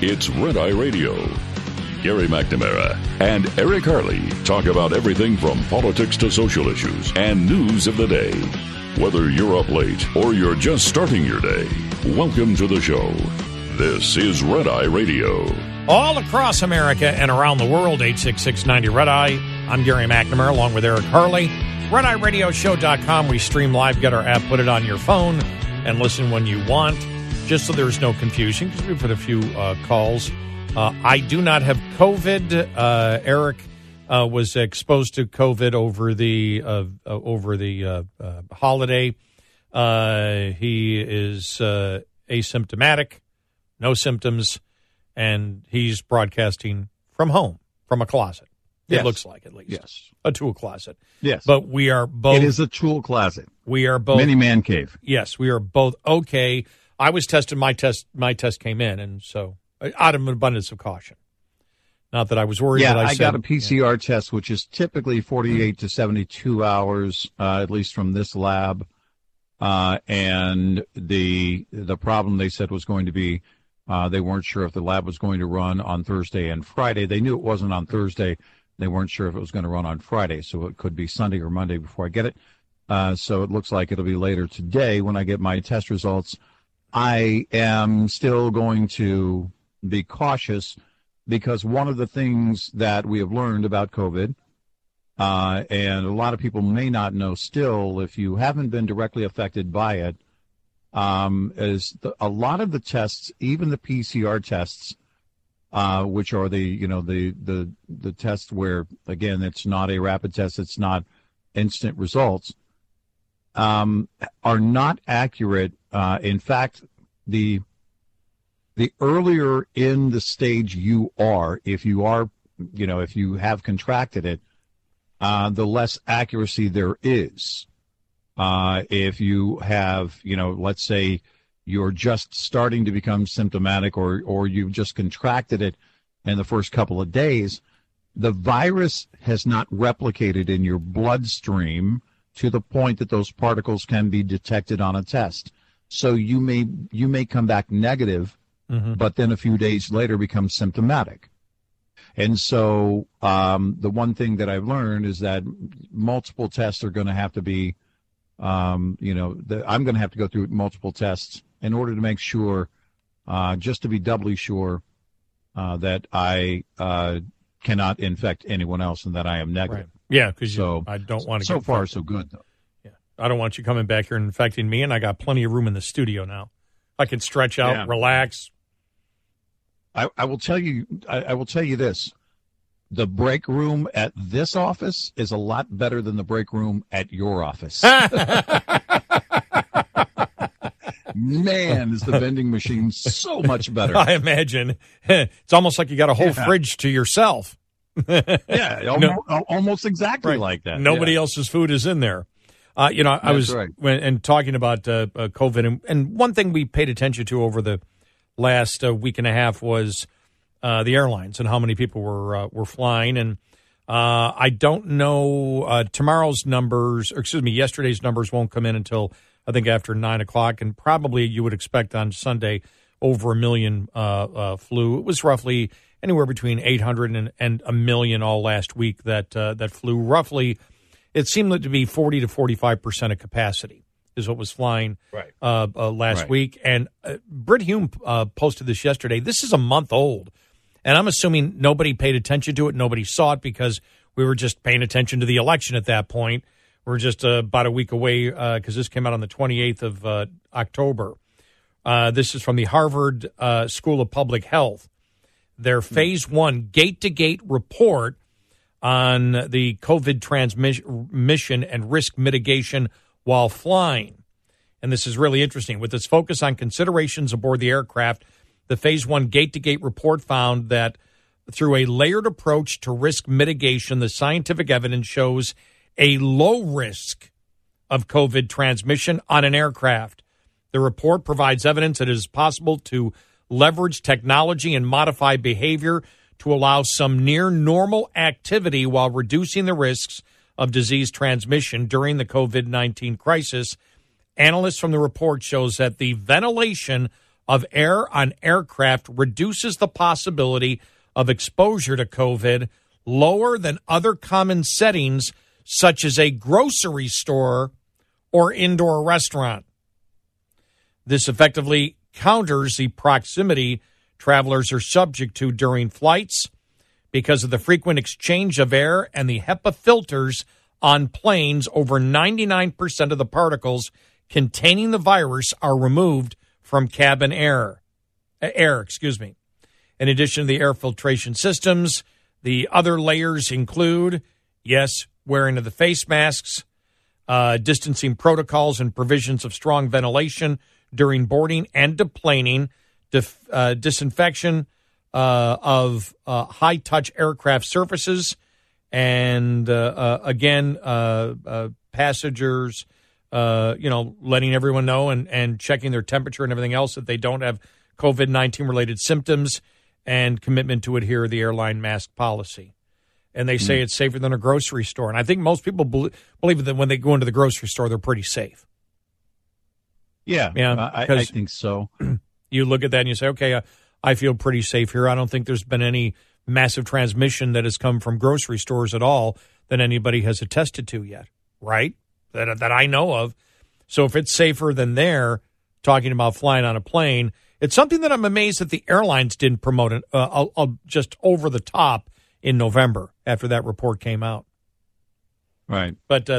It's Red Eye Radio. Gary McNamara and Eric Harley talk about everything from politics to social issues and news of the day. Whether you're up late or you're just starting your day, welcome to the show. This is Red Eye Radio. All across America and around the world, 866-90 Red Eye. I'm Gary McNamara along with Eric Harley. RedEyeRadioshow.com. We stream live, get our app, put it on your phone, and listen when you want. Just so there's no confusion, because we've had a few calls. I do not have COVID. Eric was exposed to COVID over the holiday. He is asymptomatic, no symptoms, and he's broadcasting from home, from a closet. Yes. It looks like, at least. Yes. A tool closet. Yes. But we are both. It is a tool closet. We are both. Mini man cave. Yes, we are both okay. I was tested. My test came in, and so out of an abundance of caution. Not that I was worried. Yeah, but I got a PCR test, which is typically 48 to 72 hours, at least from this lab. And the problem they said was going to be they weren't sure if the lab was going to run on Thursday and Friday. They knew it wasn't on Thursday. They weren't sure if it was going to run on Friday, so it could be Sunday or Monday before I get it. So it looks like it'll be later today when I get my test results. I am still going to be cautious because one of the things that we have learned about COVID, and a lot of people may not know still, if you haven't been directly affected by it, is a lot of the tests, even the PCR tests, which are the tests where, again, it's not a rapid test, it's not instant results, are not accurate. In fact, the earlier in the stage you are, if you have contracted it, the less accuracy there is. If you have, let's say you're just starting to become symptomatic or you've just contracted it in the first couple of days, the virus has not replicated in your bloodstream to the point that those particles can be detected on a test. So you may come back negative, but then a few days later become symptomatic. And so the one thing that I've learned is that multiple tests are going to have to be, I'm going to have to go through multiple tests in order to make sure, just to be doubly sure, that I cannot infect anyone else and that I am negative. Right. Yeah, because I don't want to. So far, so good, though. Yeah, I don't want you coming back here and infecting me, and I got plenty of room in the studio now. I can stretch out, relax. I will tell you. I will tell you this: the break room at this office is a lot better than the break room at your office. Man, is the vending machine so much better. I imagine. It's almost like you got a whole fridge to yourself. Yeah, almost exactly like that. Nobody else's food is in there. I was talking about COVID, and one thing we paid attention to over the last week and a half was the airlines and how many people were flying. And I don't know yesterday's numbers won't come in until I think after 9 o'clock, and probably you would expect on Sunday over 1 million flew. It was roughly anywhere between 800 and 1 million all last week that flew. Roughly, it seemed to be 40 to 45% of capacity is what was flying last week. And Brit Hume posted this yesterday. This is a month old, and I'm assuming nobody paid attention to it. Nobody saw it because we were just paying attention to the election at that point. We're just about a week away because this came out on the 28th of October. This is from the Harvard School of Public Health. Their Phase 1 gate-to-gate report on the COVID transmission and risk mitigation while flying. And this is really interesting. With its focus on considerations aboard the aircraft, the Phase 1 gate-to-gate report found that through a layered approach to risk mitigation, the scientific evidence shows a low risk of COVID transmission on an aircraft. The report provides evidence that it is possible to leverage technology and modify behavior to allow some near normal activity while reducing the risks of disease transmission during the COVID-19 crisis. Analysts from the report shows that the ventilation of air on aircraft reduces the possibility of exposure to COVID lower than other common settings, such as a grocery store or indoor restaurant. This effectively counters the proximity travelers are subject to during flights because of the frequent exchange of air and the HEPA filters on planes. Over 99% of the particles containing the virus are removed from cabin air. In addition to the air filtration systems, the other layers include, yes, wearing of the face masks, distancing protocols and provisions of strong ventilation during boarding and deplaning, disinfection of high-touch aircraft surfaces, and passengers, letting everyone know and checking their temperature and everything else that they don't have COVID-19 related symptoms, and commitment to adhere to the airline mask policy. And they say it's safer than a grocery store. And I think most people believe that when they go into the grocery store, they're pretty safe. Yeah, I think so. You look at that and you say, okay, I feel pretty safe here. I don't think there's been any massive transmission that has come from grocery stores at all that anybody has attested to yet, right? That I know of. So if it's safer than there, talking about flying on a plane, it's something that I'm amazed that the airlines didn't promote it just over the top in November after that report came out. Right. But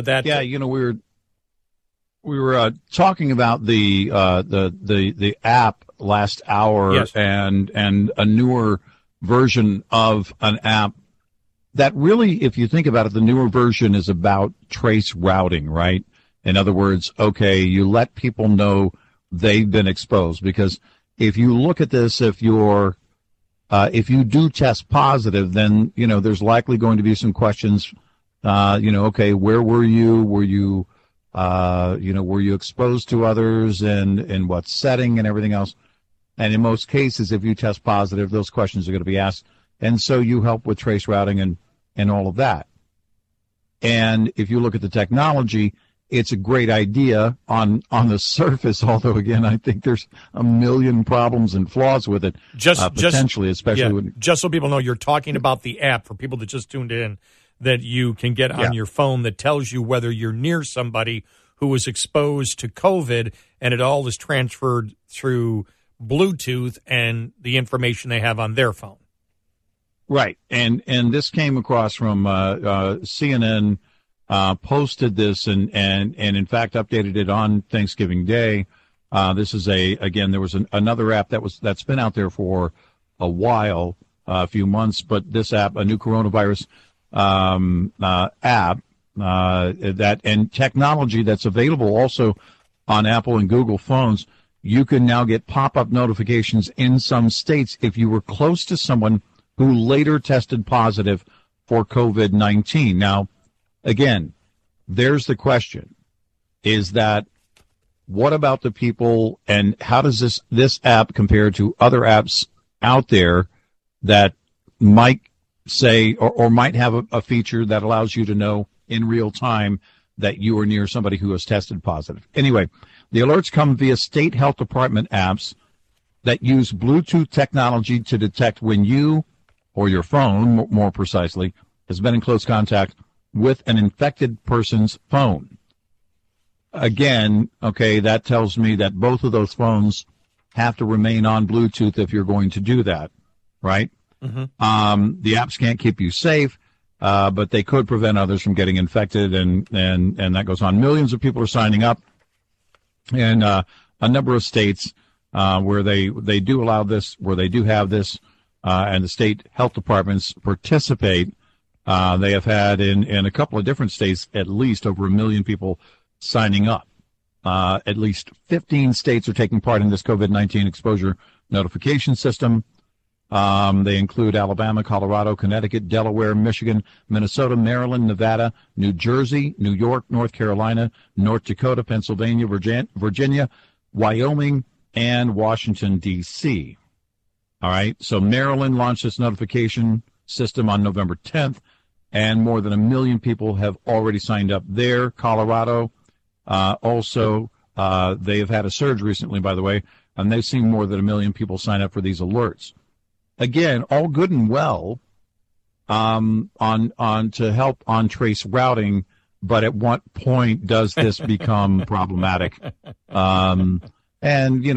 we were talking about the app last hour, yes, and a newer version of an app that really, if you think about it, the newer version is about trace routing, right? In other words, okay, you let people know they've been exposed, because if you look at this, if you do test positive, then, there's likely going to be some questions, okay, where were you? Were you exposed to others, and in what setting and everything else? And in most cases, if you test positive, those questions are going to be asked. And so you help with trace routing and all of that. And if you look at the technology, it's a great idea on the surface, although, again, I think there's a million problems and flaws with it, potentially, especially when... Just so people know, you're talking about the app, for people that just tuned in, that you can get on your phone that tells you whether you're near somebody who was exposed to COVID, and it all is transferred through Bluetooth and the information they have on their phone. Right. And this came across from CNN, posted this and in fact updated it on Thanksgiving Day. This is there was another app that's been out there for a while, a few months, but this app, a new coronavirus app, that and technology that's available also on Apple and Google phones. You can now get pop-up notifications in some states if you were close to someone who later tested positive for COVID-19. Now, again, there's the question, is that what about the people, and how does this app compare to other apps out there that might say or might have a feature that allows you to know in real time that you are near somebody who has tested positive? Anyway, the alerts come via state health department apps that use Bluetooth technology to detect when you, or your phone more precisely, has been in close contact with an infected person's phone. Again, okay, that tells me that both of those phones have to remain on Bluetooth if you're going to do that, right? Mm-hmm. The apps can't keep you safe, but they could prevent others from getting infected, and that goes on. Millions of people are signing up, and a number of states where they do allow this, where they do have this, and the state health departments participate. They have had in a couple of different states at least over 1 million people signing up. At least 15 states are taking part in this COVID-19 exposure notification system. They include Alabama, Colorado, Connecticut, Delaware, Michigan, Minnesota, Maryland, Nevada, New Jersey, New York, North Carolina, North Dakota, Pennsylvania, Virginia, Wyoming, and Washington, D.C. All right, so Maryland launched this notification system on November 10th, and more than 1 million people have already signed up there. Colorado, also, they have had a surge recently, by the way. and they've seen more than 1 million people sign up for these alerts. Again, all good and well on to help on trace routing, but at what point does this become problematic? And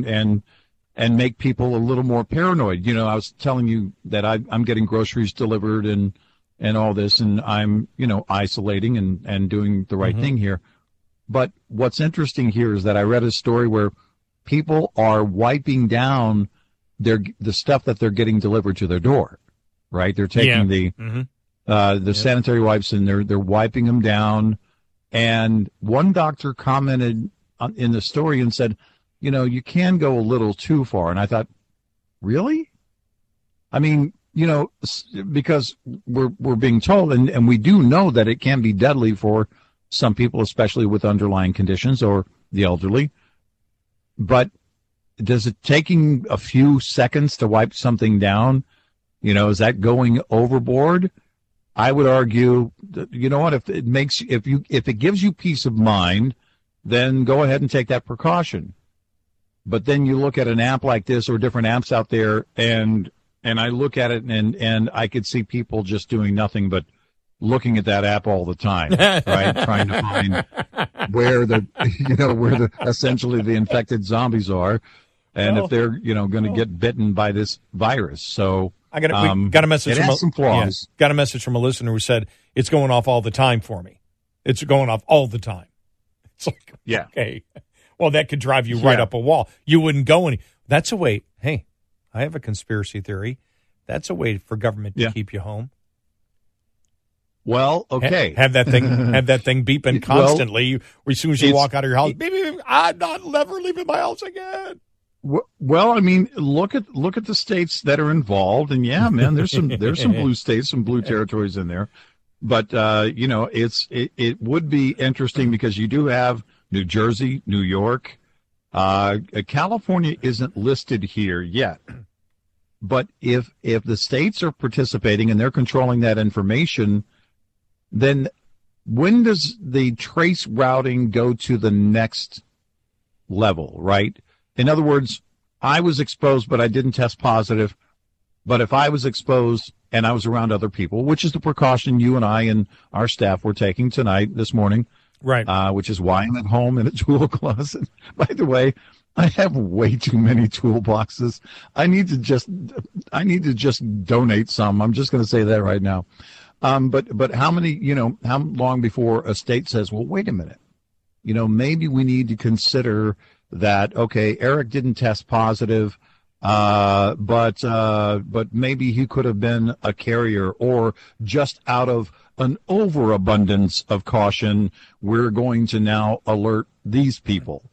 make people a little more paranoid. I was telling you that I'm getting groceries delivered and all this, and I'm, isolating and doing the right thing here. But what's interesting here is that I read a story where people are wiping down the stuff that they're getting delivered to their door, right? They're taking the sanitary wipes and they're wiping them down. And one doctor commented in the story and said, you can go a little too far. And I thought, really? I mean, because we're being told, and we do know that it can be deadly for some people, especially with underlying conditions or the elderly. But does it taking a few seconds to wipe something down, is that going overboard? I would argue that, what, if it gives you peace of mind, then go ahead and take that precaution. But then you look at an app like this or different apps out there, and I look at it and I could see people just doing nothing but looking at that app all the time, right? Trying to find where essentially the infected zombies are, and if they're, going to get bitten by this virus. So we got a message. It has some flaws. Got a message from a listener who said it's going off all the time for me. It's going off all the time. It's like, okay. Well, that could drive you right up a wall. You wouldn't go any. That's a way. Hey, I have a conspiracy theory. That's a way for government to keep you home. Well, okay. Have that thing beeping constantly. As soon as you walk out of your house, beep, beep, beep, I'm not never leaving my house again. Well, I mean, look at the states that are involved, and man, there's some blue states, some blue territories in there. But it would be interesting because you do have New Jersey, New York, California isn't listed here yet. But if the states are participating and they're controlling that information, then when does the trace routing go to the next level, right? In other words, I was exposed, but I didn't test positive. But if I was exposed and I was around other people, which is the precaution you and I and our staff were taking this morning, right? Which is why I'm at home in a tool closet. By the way, I have way too many toolboxes. I need to just donate some. I'm just going to say that right now. But how long before a state says, well, wait a minute, maybe we need to consider that, okay, Eric didn't test positive, but maybe he could have been a carrier, or just out of an overabundance of caution, we're going to now alert these people.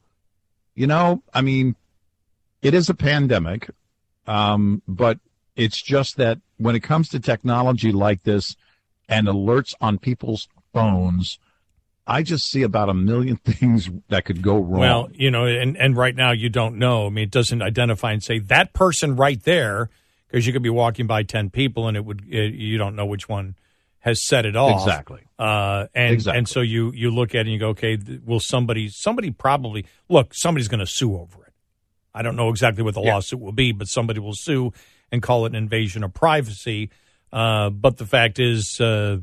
I mean, it is a pandemic, but it's just that when it comes to technology like this and alerts on people's phones, I just see about 1 million things that could go wrong. Well, and right now you don't know. I mean, it doesn't identify and say that person right there, because you could be walking by 10 people and you don't know which one has set it off. Exactly. And so you look at it and you go, okay, will somebody probably, look, somebody's going to sue over it. I don't know exactly what the lawsuit will be, but somebody will sue and call it an invasion of privacy. But the fact is,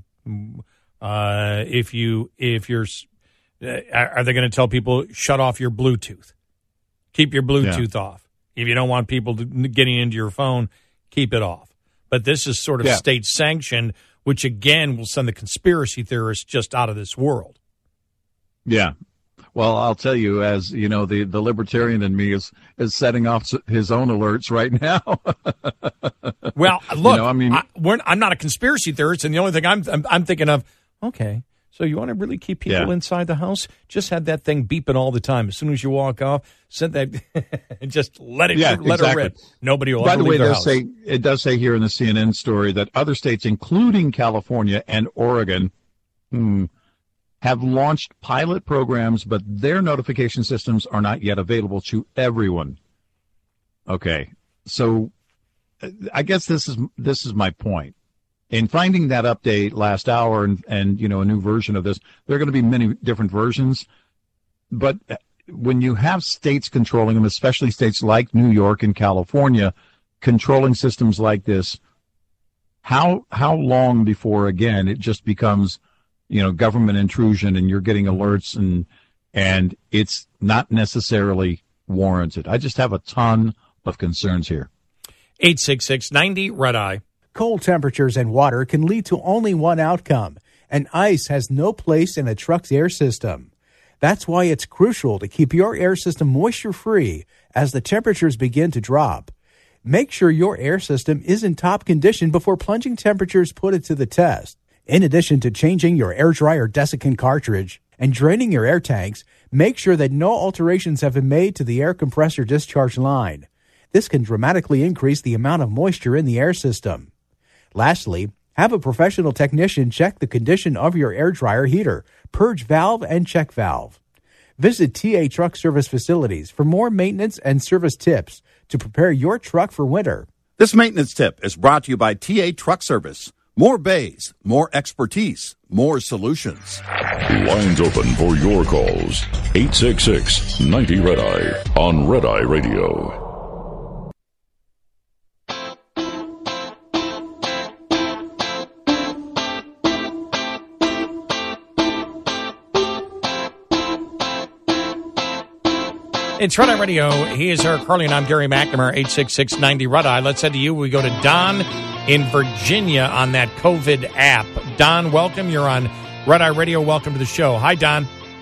if you're, are they going to tell people shut off your Bluetooth? Keep your Bluetooth off. If you don't want people getting into your phone, keep it off. But this is sort of state sanctioned, which again will send the conspiracy theorists just out of this world. Yeah. Well, I'll tell you, as you know, the libertarian in me is setting off his own alerts right now. Well, look, I'm not a conspiracy theorist, and the only thing I'm thinking of, okay, so you want to really keep people inside the house? Just have that thing beeping all the time. As soon as you walk off, send that, just let it rip. Nobody will ever leave their house. It does say here in the CNN story that other states, including California and Oregon, have launched pilot programs, but their notification systems are not yet available to everyone. Okay, so I guess this is my point. In finding that update last hour and a new version of this, there are going to be many different versions. But when you have states controlling them, especially states like New York and California, controlling systems like this, how long before, again, it just becomes, government intrusion and you're getting alerts and it's not necessarily warranted? I just have a ton of concerns here. 866-90-RED-EYE. Cold temperatures and water can lead to only one outcome, and ice has no place in a truck's air system. That's why it's crucial to keep your air system moisture-free as the temperatures begin to drop. Make sure your air system is in top condition before plunging temperatures put it to the test. In addition to changing your air dryer desiccant cartridge and draining your air tanks, make sure that no alterations have been made to the air compressor discharge line. This can dramatically increase the amount of moisture in the air system. Lastly, have a professional technician check the condition of your air dryer heater, purge valve, and check valve. Visit TA Truck Service facilities for more maintenance and service tips to prepare your truck for winter. This maintenance tip is brought to you by TA Truck Service. More bays, more expertise, more solutions. Lines open for your calls. 866-90-RED-EYE on Red Eye Radio. It's Red Eye Radio. He is Eric Carly, and I'm Gary McNamara, 866-90-RED-EYE. Let's head to you. We go to Don in Virginia on that COVID app. Don, welcome. You're on Red Eye Radio. Welcome to the show. Hi, Don.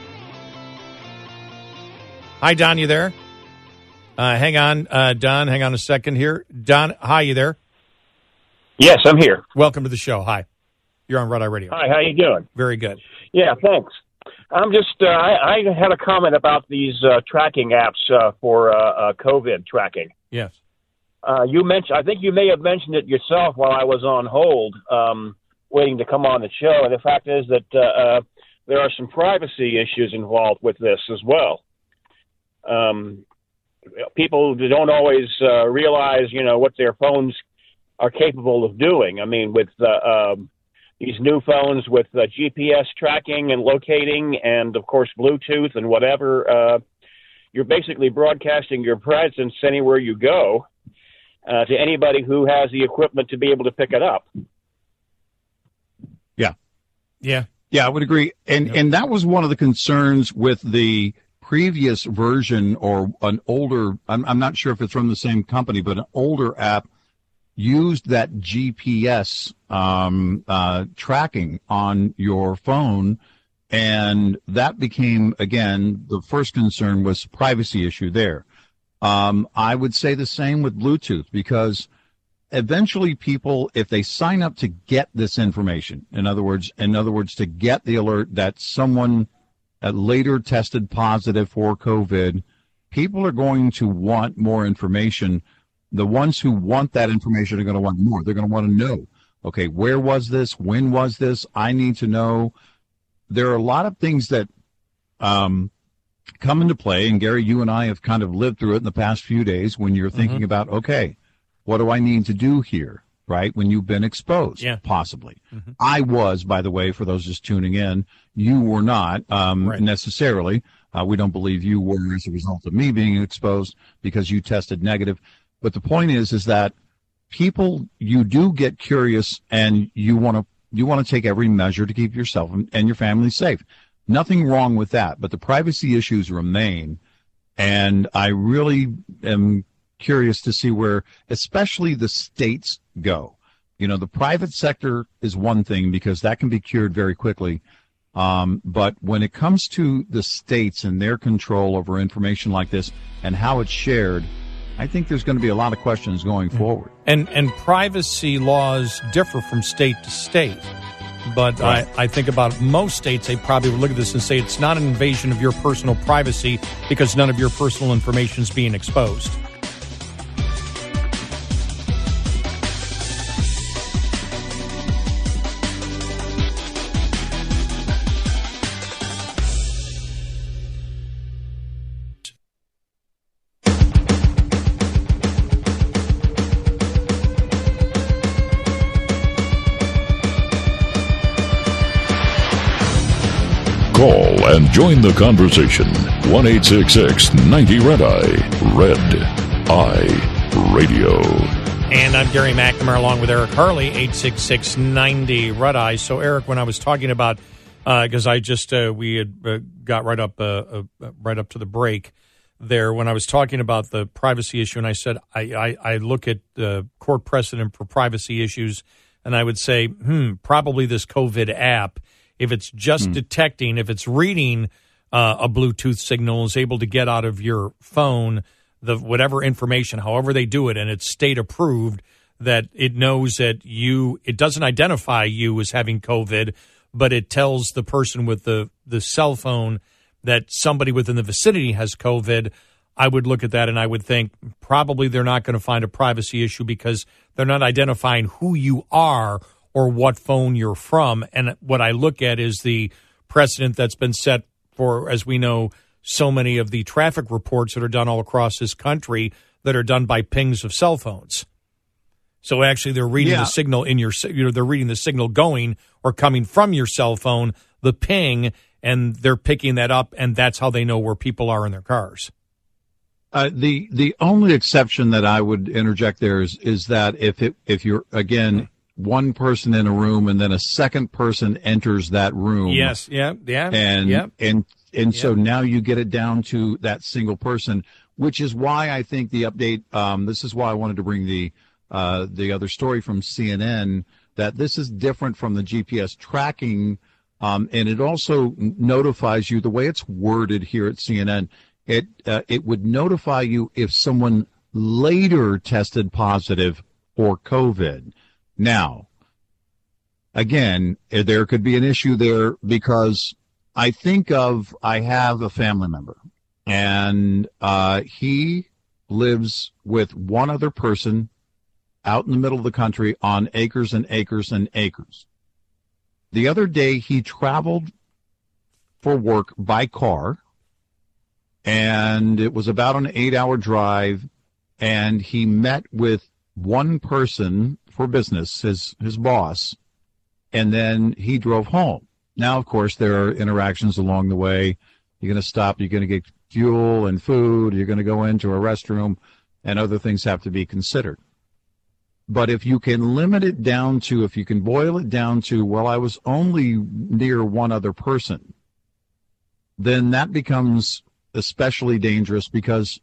Hi, Don. You there? Hang on, Don. Hang on a second here. Don, hi. You there? Yes, I'm here. Welcome to the show. Hi. You're on Red Eye Radio. Hi, how you doing? Very good. Yeah, thanks. I'm just, I had a comment about these tracking apps for COVID tracking. Yes. You mentioned, I think you may have mentioned it yourself while I was on hold, waiting to come on the show. And the fact is that there are some privacy issues involved with this as well. People don't always realize, what their phones are capable of doing. I mean, with these new phones with GPS tracking and locating and, of course, Bluetooth and whatever, you're basically broadcasting your presence anywhere you go to anybody who has the equipment to be able to pick it up. Yeah. Yeah. Yeah, I would agree. And that was one of the concerns with the previous version or an older, I'm not sure if it's from the same company, but an older app used that GPS tracking on your phone, and that became, again, the first concern was privacy issue there. I would say the same with Bluetooth, because eventually people, if they sign up to get this information, in other words, to get the alert that someone later tested positive for COVID, people are going to want more information. The ones who want that information are going to want more. They're going to want to know, okay, where was this? When was this? I need to know. There are a lot of things that come into play, and Gary, you and I have kind of lived through it in the past few days when you're thinking about, okay, what do I need to do here, right, when you've been exposed, possibly. I was, by the way, for those just tuning in, you were not necessarily. We don't believe you were as a result of me being exposed because you tested negative. But the point is that people, you do get curious, and you want to take every measure to keep yourself and your family safe. Nothing wrong with that, but the privacy issues remain, and I really am curious to see where, especially the states go. The private sector is one thing because that can be cured very quickly, but when it comes to the states and their control over information like this and how it's shared, I think there's going to be a lot of questions going forward. And privacy laws differ from state to state. But right. I think about most states, they probably would look at this and say it's not an invasion of your personal privacy because none of your personal information is being exposed. Call and join the conversation. 1-866-90-RED-EYE. Red-Eye Radio. And I'm Gary McNamara along with Eric Harley, 866-90-RED-EYE. So, Eric, when I was talking about, because we had got right up to the break there, when I was talking about the privacy issue, and I said I look at the court precedent for privacy issues, and I would say, probably this COVID app, if it's just detecting, if it's reading a Bluetooth signal, is able to get out of your phone the whatever information, however they do it, and it's state approved, that it knows that it doesn't identify you as having COVID, but it tells the person with the cell phone that somebody within the vicinity has COVID. I would look at that and I would think probably they're not going to find a privacy issue because they're not identifying who you are or what phone you're from. And what I look at is the precedent that's been set for, as we know, so many of the traffic reports that are done all across this country that are done by pings of cell phones. So actually they're reading the signal in they're reading the signal going or coming from your cell phone, the ping, and they're picking that up, and that's how they know where people are in their cars. The only exception that I would interject there is that if you're, again, one person in a room and then a second person enters that room. Yes, So now you get it down to that single person, which is why I think the update, this is why I wanted to bring the other story from CNN, that this is different from the GPS tracking, and it also notifies you, the way it's worded here at CNN, it would notify you if someone later tested positive for COVID. Now, again, there could be an issue there because I have a family member, and he lives with one other person out in the middle of the country on acres and acres and acres. The other day, he traveled for work by car, and it was about an 8-hour drive, and he met with one person for business, his boss, and then he drove home. Now, of course, there are interactions along the way. You're going to stop, you're going to get fuel and food, you're going to go into a restroom, and other things have to be considered. But if you can limit it down to, if you can boil it down to, well, I was only near one other person, then that becomes especially dangerous, because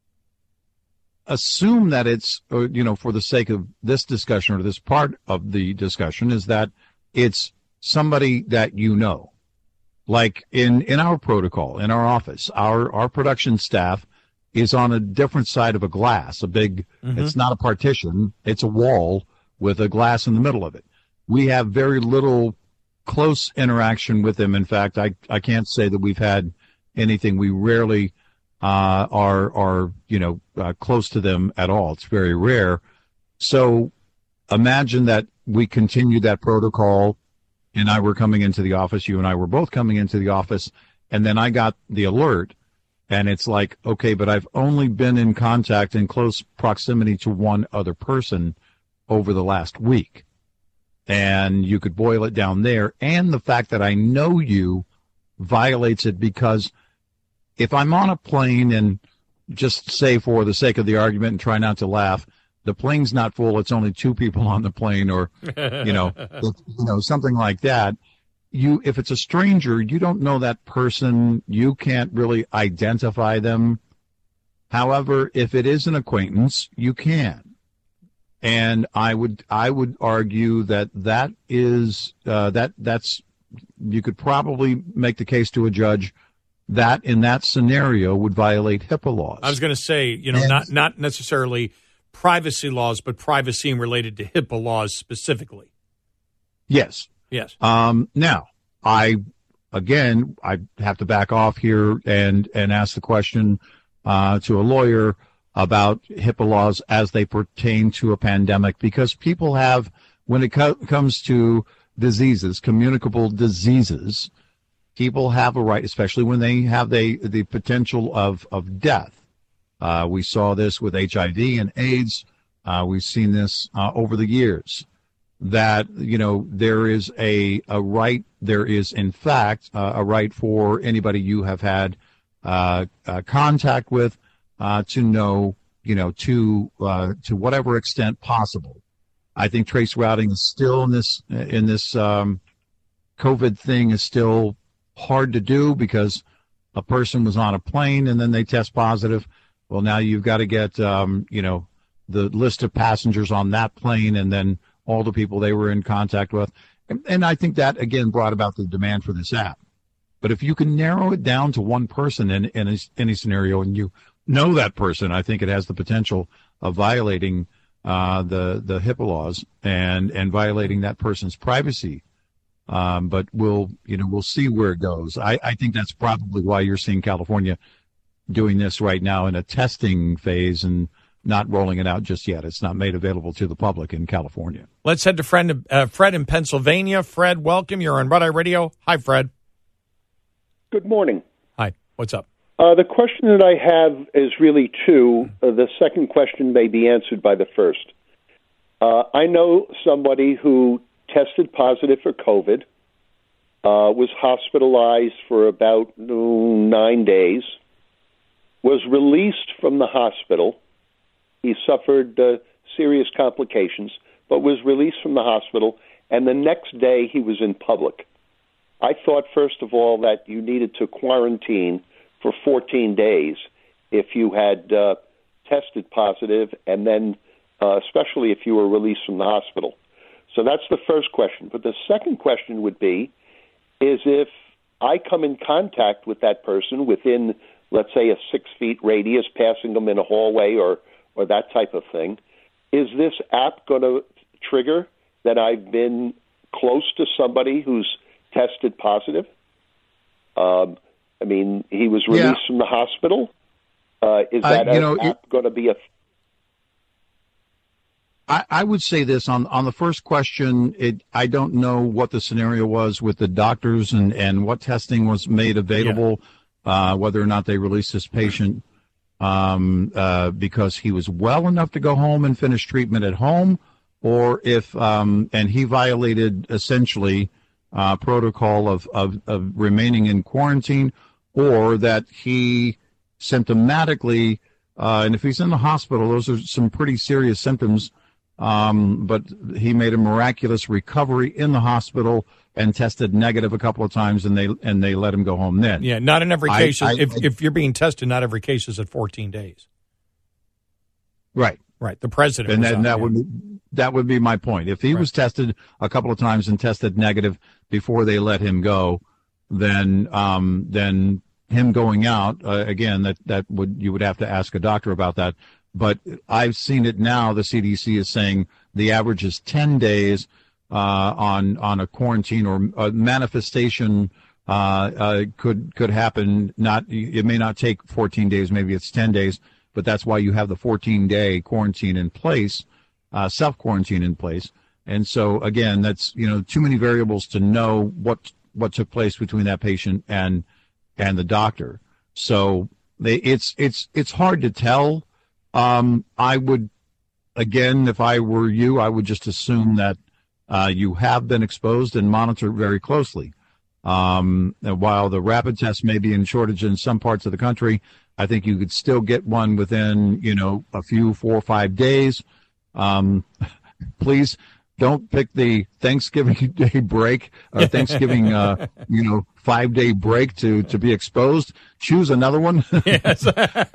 assume that it's, for the sake of this discussion or this part of the discussion, is that it's somebody that you know. Like in our protocol, in our office, our production staff is on a different side of a glass, it's not a partition, it's a wall with a glass in the middle of it. We have very little close interaction with them. In fact, I can't say that we've had anything. We rarely are close to them at all. It's very rare. So imagine that we continue that protocol, and I were coming into the office, you and I were both coming into the office, and then I got the alert, and it's like, okay, but I've only been in contact in close proximity to one other person over the last week. And you could boil it down there. And the fact that I know you violates it, because if I'm on a plane, and just say for the sake of the argument and try not to laugh, the plane's not full, it's only 2 people on the plane, or, something like that. If it's a stranger, you don't know that person, you can't really identify them. However, if it is an acquaintance, you can. And I would argue that is that's you could probably make the case to a judge that in that scenario would violate HIPAA laws. I was going to say, not necessarily privacy laws, but privacy related to HIPAA laws specifically. Yes. Yes. Now, I have to back off here and ask the question to a lawyer about HIPAA laws as they pertain to a pandemic, because people have, when it comes to diseases, communicable diseases, people have a right, especially when they have the potential of death. We saw this with HIV and AIDS. We've seen this over the years. that, there is a right, there is in fact a right for anybody you have had contact with to know, to whatever extent possible. I think trace routing is still in this COVID thing is still hard to do because a person was on a plane and then they test positive. Well, now you've got to get, the list of passengers on that plane and then all the people they were in contact with. And I think that, again, brought about the demand for this app. But if you can narrow it down to one person in any scenario and you know that person, I think it has the potential of violating the HIPAA laws and violating that person's privacy. But we'll see where it goes. I think that's probably why you're seeing California doing this right now in a testing phase and not rolling it out just yet. It's not made available to the public in California. Let's head to Fred in Pennsylvania. Fred, welcome. You're on Red Eye Radio. Hi, Fred. Good morning. Hi. What's up? The question that I have is really two. The second question may be answered by the first. I know somebody who tested positive for COVID, was hospitalized for about 9 days, was released from the hospital. He suffered serious complications, but was released from the hospital, and the next day he was in public. I thought, first of all, that you needed to quarantine for 14 days if you had tested positive, and then especially if you were released from the hospital. So that's the first question. But the second question would be, is if I come in contact with that person within, let's say, a 6 feet radius, passing them in a hallway or that type of thing, is this app going to trigger that I've been close to somebody who's tested positive? He was released from the hospital. Is that app going to be a... I would say this on the first question. I don't know what the scenario was with the doctors and what testing was made available, whether or not they released this patient because he was well enough to go home and finish treatment at home, or if and he violated essentially protocol of remaining in quarantine, or that he symptomatically, and if he's in the hospital, those are some pretty serious symptoms. But he made a miraculous recovery in the hospital and tested negative a couple of times, and they let him go home then. Yeah, not in every case. If you're being tested, not every case is at 14 days. Right. Right. The president. And that would be my point. If he was tested a couple of times and tested negative before they let him go, then him going out again, you would have to ask a doctor about that. But I've seen it now. The CDC is saying the average is 10 days on a quarantine, or a manifestation could happen. It may not take 14 days. Maybe it's 10 days. But that's why you have the 14-day quarantine in place, self-quarantine in place. And so again, that's too many variables to know what took place between that patient and the doctor. So it's hard to tell. I would, again, if I were you, I would just assume that you have been exposed and monitor very closely. While the rapid test may be in shortage in some parts of the country, I think you could still get one within, a few 4 or 5 days. Please don't pick the Thanksgiving Day break or Thanksgiving, 5-day break to be exposed. Choose another one. Yes.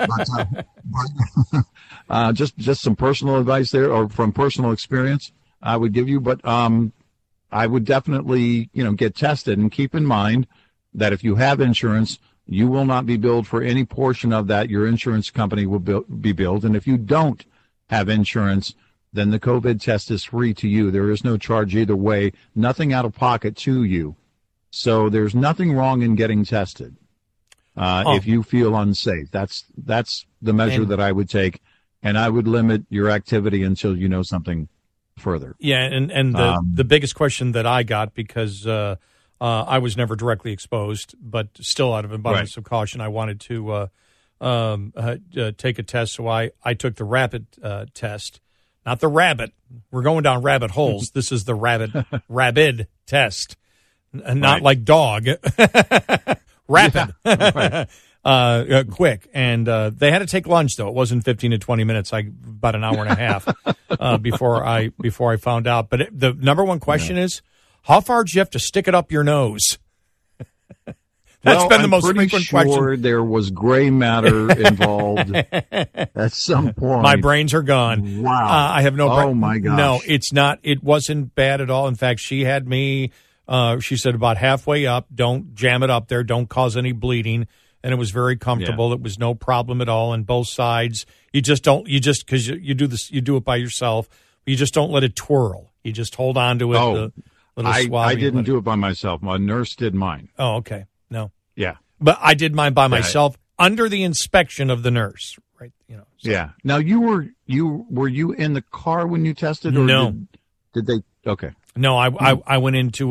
Just some personal advice there, or from personal experience, I would give you. But I would definitely, get tested, and keep in mind that if you have insurance, you will not be billed for any portion of that. Your insurance company will be billed. And if you don't have insurance, then the COVID test is free to you. There is no charge either way, nothing out of pocket to you. So there's nothing wrong in getting tested. If you feel unsafe, that's the measure that I would take. And I would limit your activity until you know something further. Yeah, and the biggest question that I got, because I was never directly exposed, but still out of abundance of caution, I wanted to take a test. So I took the rapid test. not the rabbit. We're going down rabbit holes. This is the rabid test, and not like dog. Rapid. Yeah, right. Quick. And they had to take lunch, though. It wasn't 15 to 20 minutes, about an hour and a half before I found out. But the number one question is, how far do you have to stick it up your nose? That's been the most frequent question. There was gray matter involved at some point. My brains are gone. Wow. I have no Oh, my gosh. No, it's not. It wasn't bad at all. In fact, she had me, she said about halfway up, don't jam it up there, don't cause any bleeding. And it was very comfortable. Yeah. It was no problem at all on both sides. Because you do this, you do it by yourself. You just don't let it twirl. You just hold on to it. Oh, I I didn't do it by myself. My nurse did mine. Oh, okay. No. Yeah. But I did mine by myself under the inspection of the nurse, right? So. Yeah. Now were you in the car when you tested? Or no. Did they? Okay. No, I went into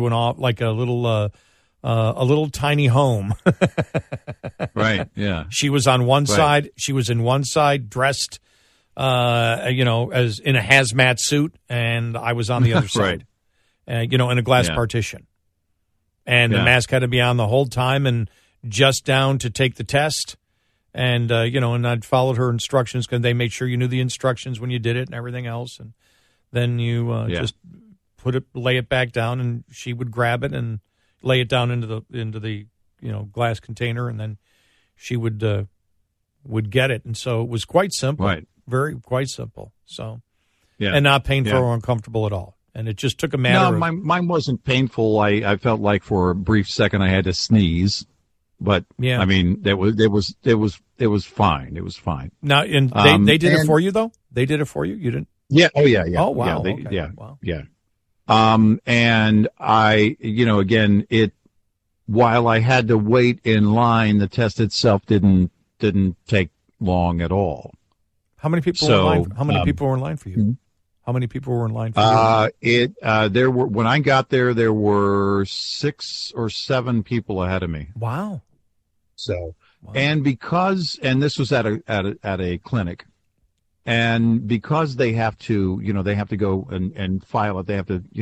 a little tiny home. Right. Yeah. She was on one side. She was in one side, dressed, as in a hazmat suit, and I was on the other side, in a glass partition. And the mask had to be on the whole time, and just down to take the test. And and I'd followed her instructions because they made sure you knew the instructions when you did it and everything else. And then you just lay it back down, and she would grab it and lay it down into the glass container, and then she would get it. And so it was quite simple, right? Quite simple. So, yeah, and not painful or uncomfortable at all. And it just took a matter. No, mine wasn't painful. I felt like for a brief second I had to sneeze, but I mean it was fine. It was fine. Now, and they did it for you though. They did it for you. You didn't. Yeah. Oh yeah. Yeah. Oh wow. Yeah. Wow. Yeah. And I, again, while I had to wait in line, the test itself didn't take long at all. How many people were in line? How many people were in line for you? Mm-hmm. How many people were in line for you? There were, when I got there were 6 or 7 people ahead of me. Wow. So, and this was at a clinic. And because they have to, they have to go and file it. They have to,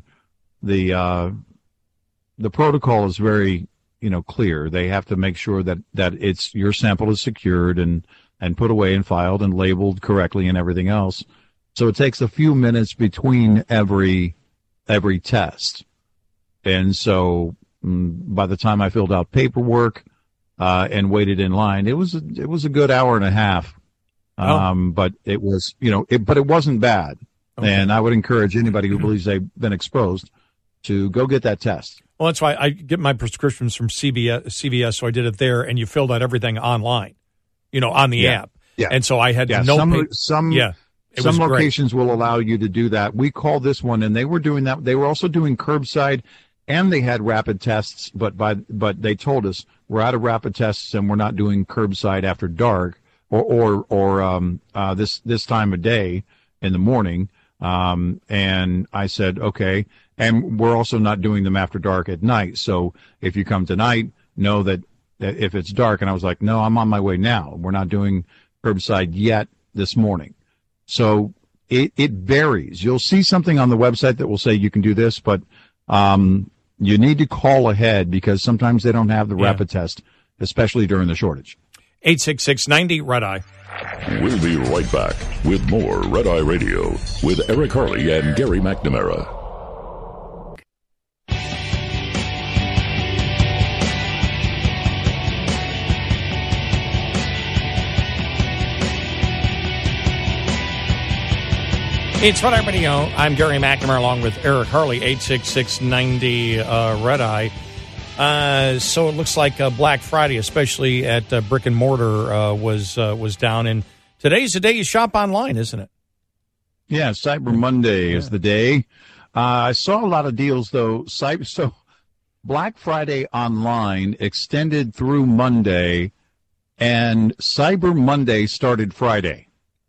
the protocol is very, clear. They have to make sure that your sample is secured and put away and filed and labeled correctly and everything else. So it takes a few minutes between every test. And so by the time I filled out paperwork and waited in line, it was a good hour and a half. But it was, but it wasn't bad. Okay. And I would encourage anybody who believes they've been exposed to go get that test. Well, that's why I get my prescriptions from CVS, so I did it there, and you filled out everything online, on the app. Yeah. And so I had Some locations will allow you to do that. We called this one, and they were doing that. They were also doing curbside, and they had rapid tests, but they told us we're out of rapid tests, and we're not doing curbside after dark. Or this time of day in the morning, and I said okay, and we're also not doing them after dark at night. So if you come tonight, know that if it's dark, and I was like, no, I'm on my way now. We're not doing curbside yet this morning. So it varies. You'll see something on the website that will say you can do this, but you need to call ahead because sometimes they don't have the rapid test, especially during the shortage. 866-90-RED-EYE. We'll be right back with more Red Eye Radio with Eric Harley and Gary McNamara. It's Red Eye Radio. I'm Gary McNamara along with Eric Harley, 866-90-RED-EYE. So it looks like Black Friday, especially at brick and mortar, was down. And today's the day you shop online, isn't it? Yeah, Cyber Monday is the day. I saw a lot of deals, though. So Black Friday online extended through Monday, and Cyber Monday started Friday.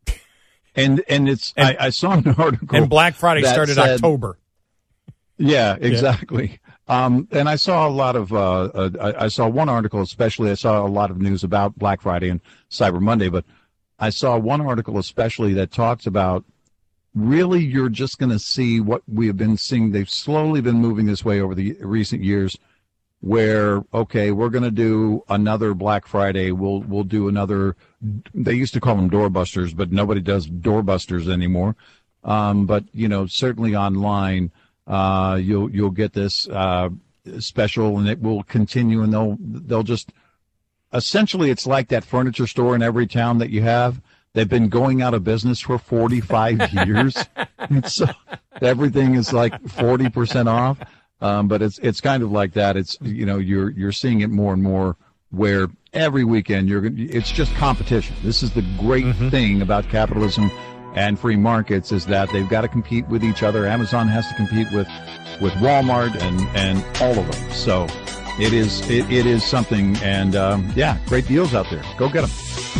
I saw an article. And Black Friday started October. Yeah, exactly. And I saw a lot of, I saw one article especially, I saw a lot of news about Black Friday and Cyber Monday, but I saw one article especially that talks about really you're just going to see what we have been seeing. They've slowly been moving this way over the recent years where, okay, we're going to do another Black Friday. We'll do another, they used to call them doorbusters, but nobody does doorbusters anymore. But, certainly online, you'll get this special, and it will continue, and they'll just, essentially it's like that furniture store in every town that you have. They've been going out of business for 45 years. So everything is like 40% off. But it's kind of like that. It's, you're seeing it more and more where every weekend it's just competition. This is the great thing about capitalism and free markets, is that they've got to compete with each other. Amazon has to compete with Walmart and all of them. So it is something. And great deals out there. Go get them.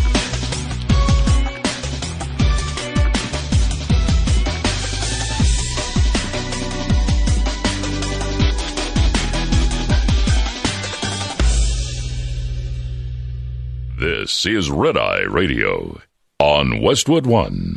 This is Red Eye Radio on Westwood One.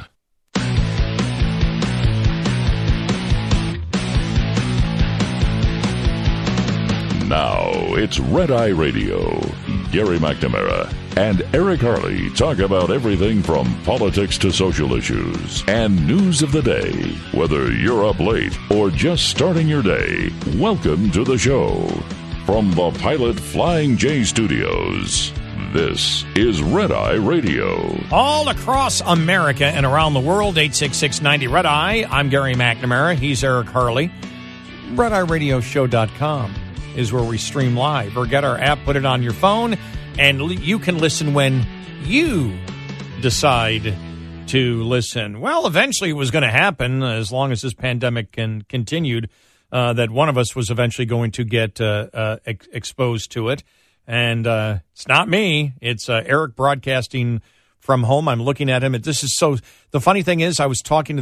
Now it's Red Eye Radio. Gary McNamara and Eric Harley talk about everything from politics to social issues and news of the day. Whether you're up late or just starting your day, welcome to the show. From the Pilot Flying J Studios, this is Red Eye Radio. All across America and around the world, 866-90 Red Eye. I'm Gary McNamara. He's Eric Harley. RedEyeRadioshow.com is where we stream live. Or get our app, put it on your phone, and you can listen when you decide to listen. Well, eventually it was going to happen, as long as this pandemic continued, that one of us was eventually going to get exposed to it. And it's not me. It's Eric broadcasting from home. I'm looking at him. This is so. The funny thing is, I was talking to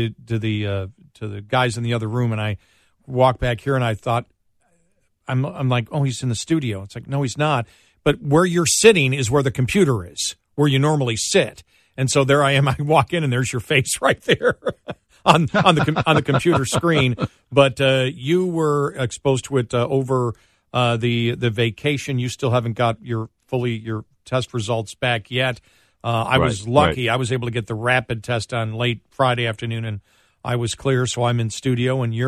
the guys in the other room, and I walked back here, and I thought, I'm like, oh, he's in the studio. It's like, no, he's not. But where you're sitting is where the computer is, where you normally sit. And so there I am. I walk in, and there's your face right there on the computer screen. But you were exposed to it over the vacation. You still haven't got your test results back yet. I was lucky. Right. I was able to get the rapid test on late Friday afternoon, and I was clear. So I'm in studio, and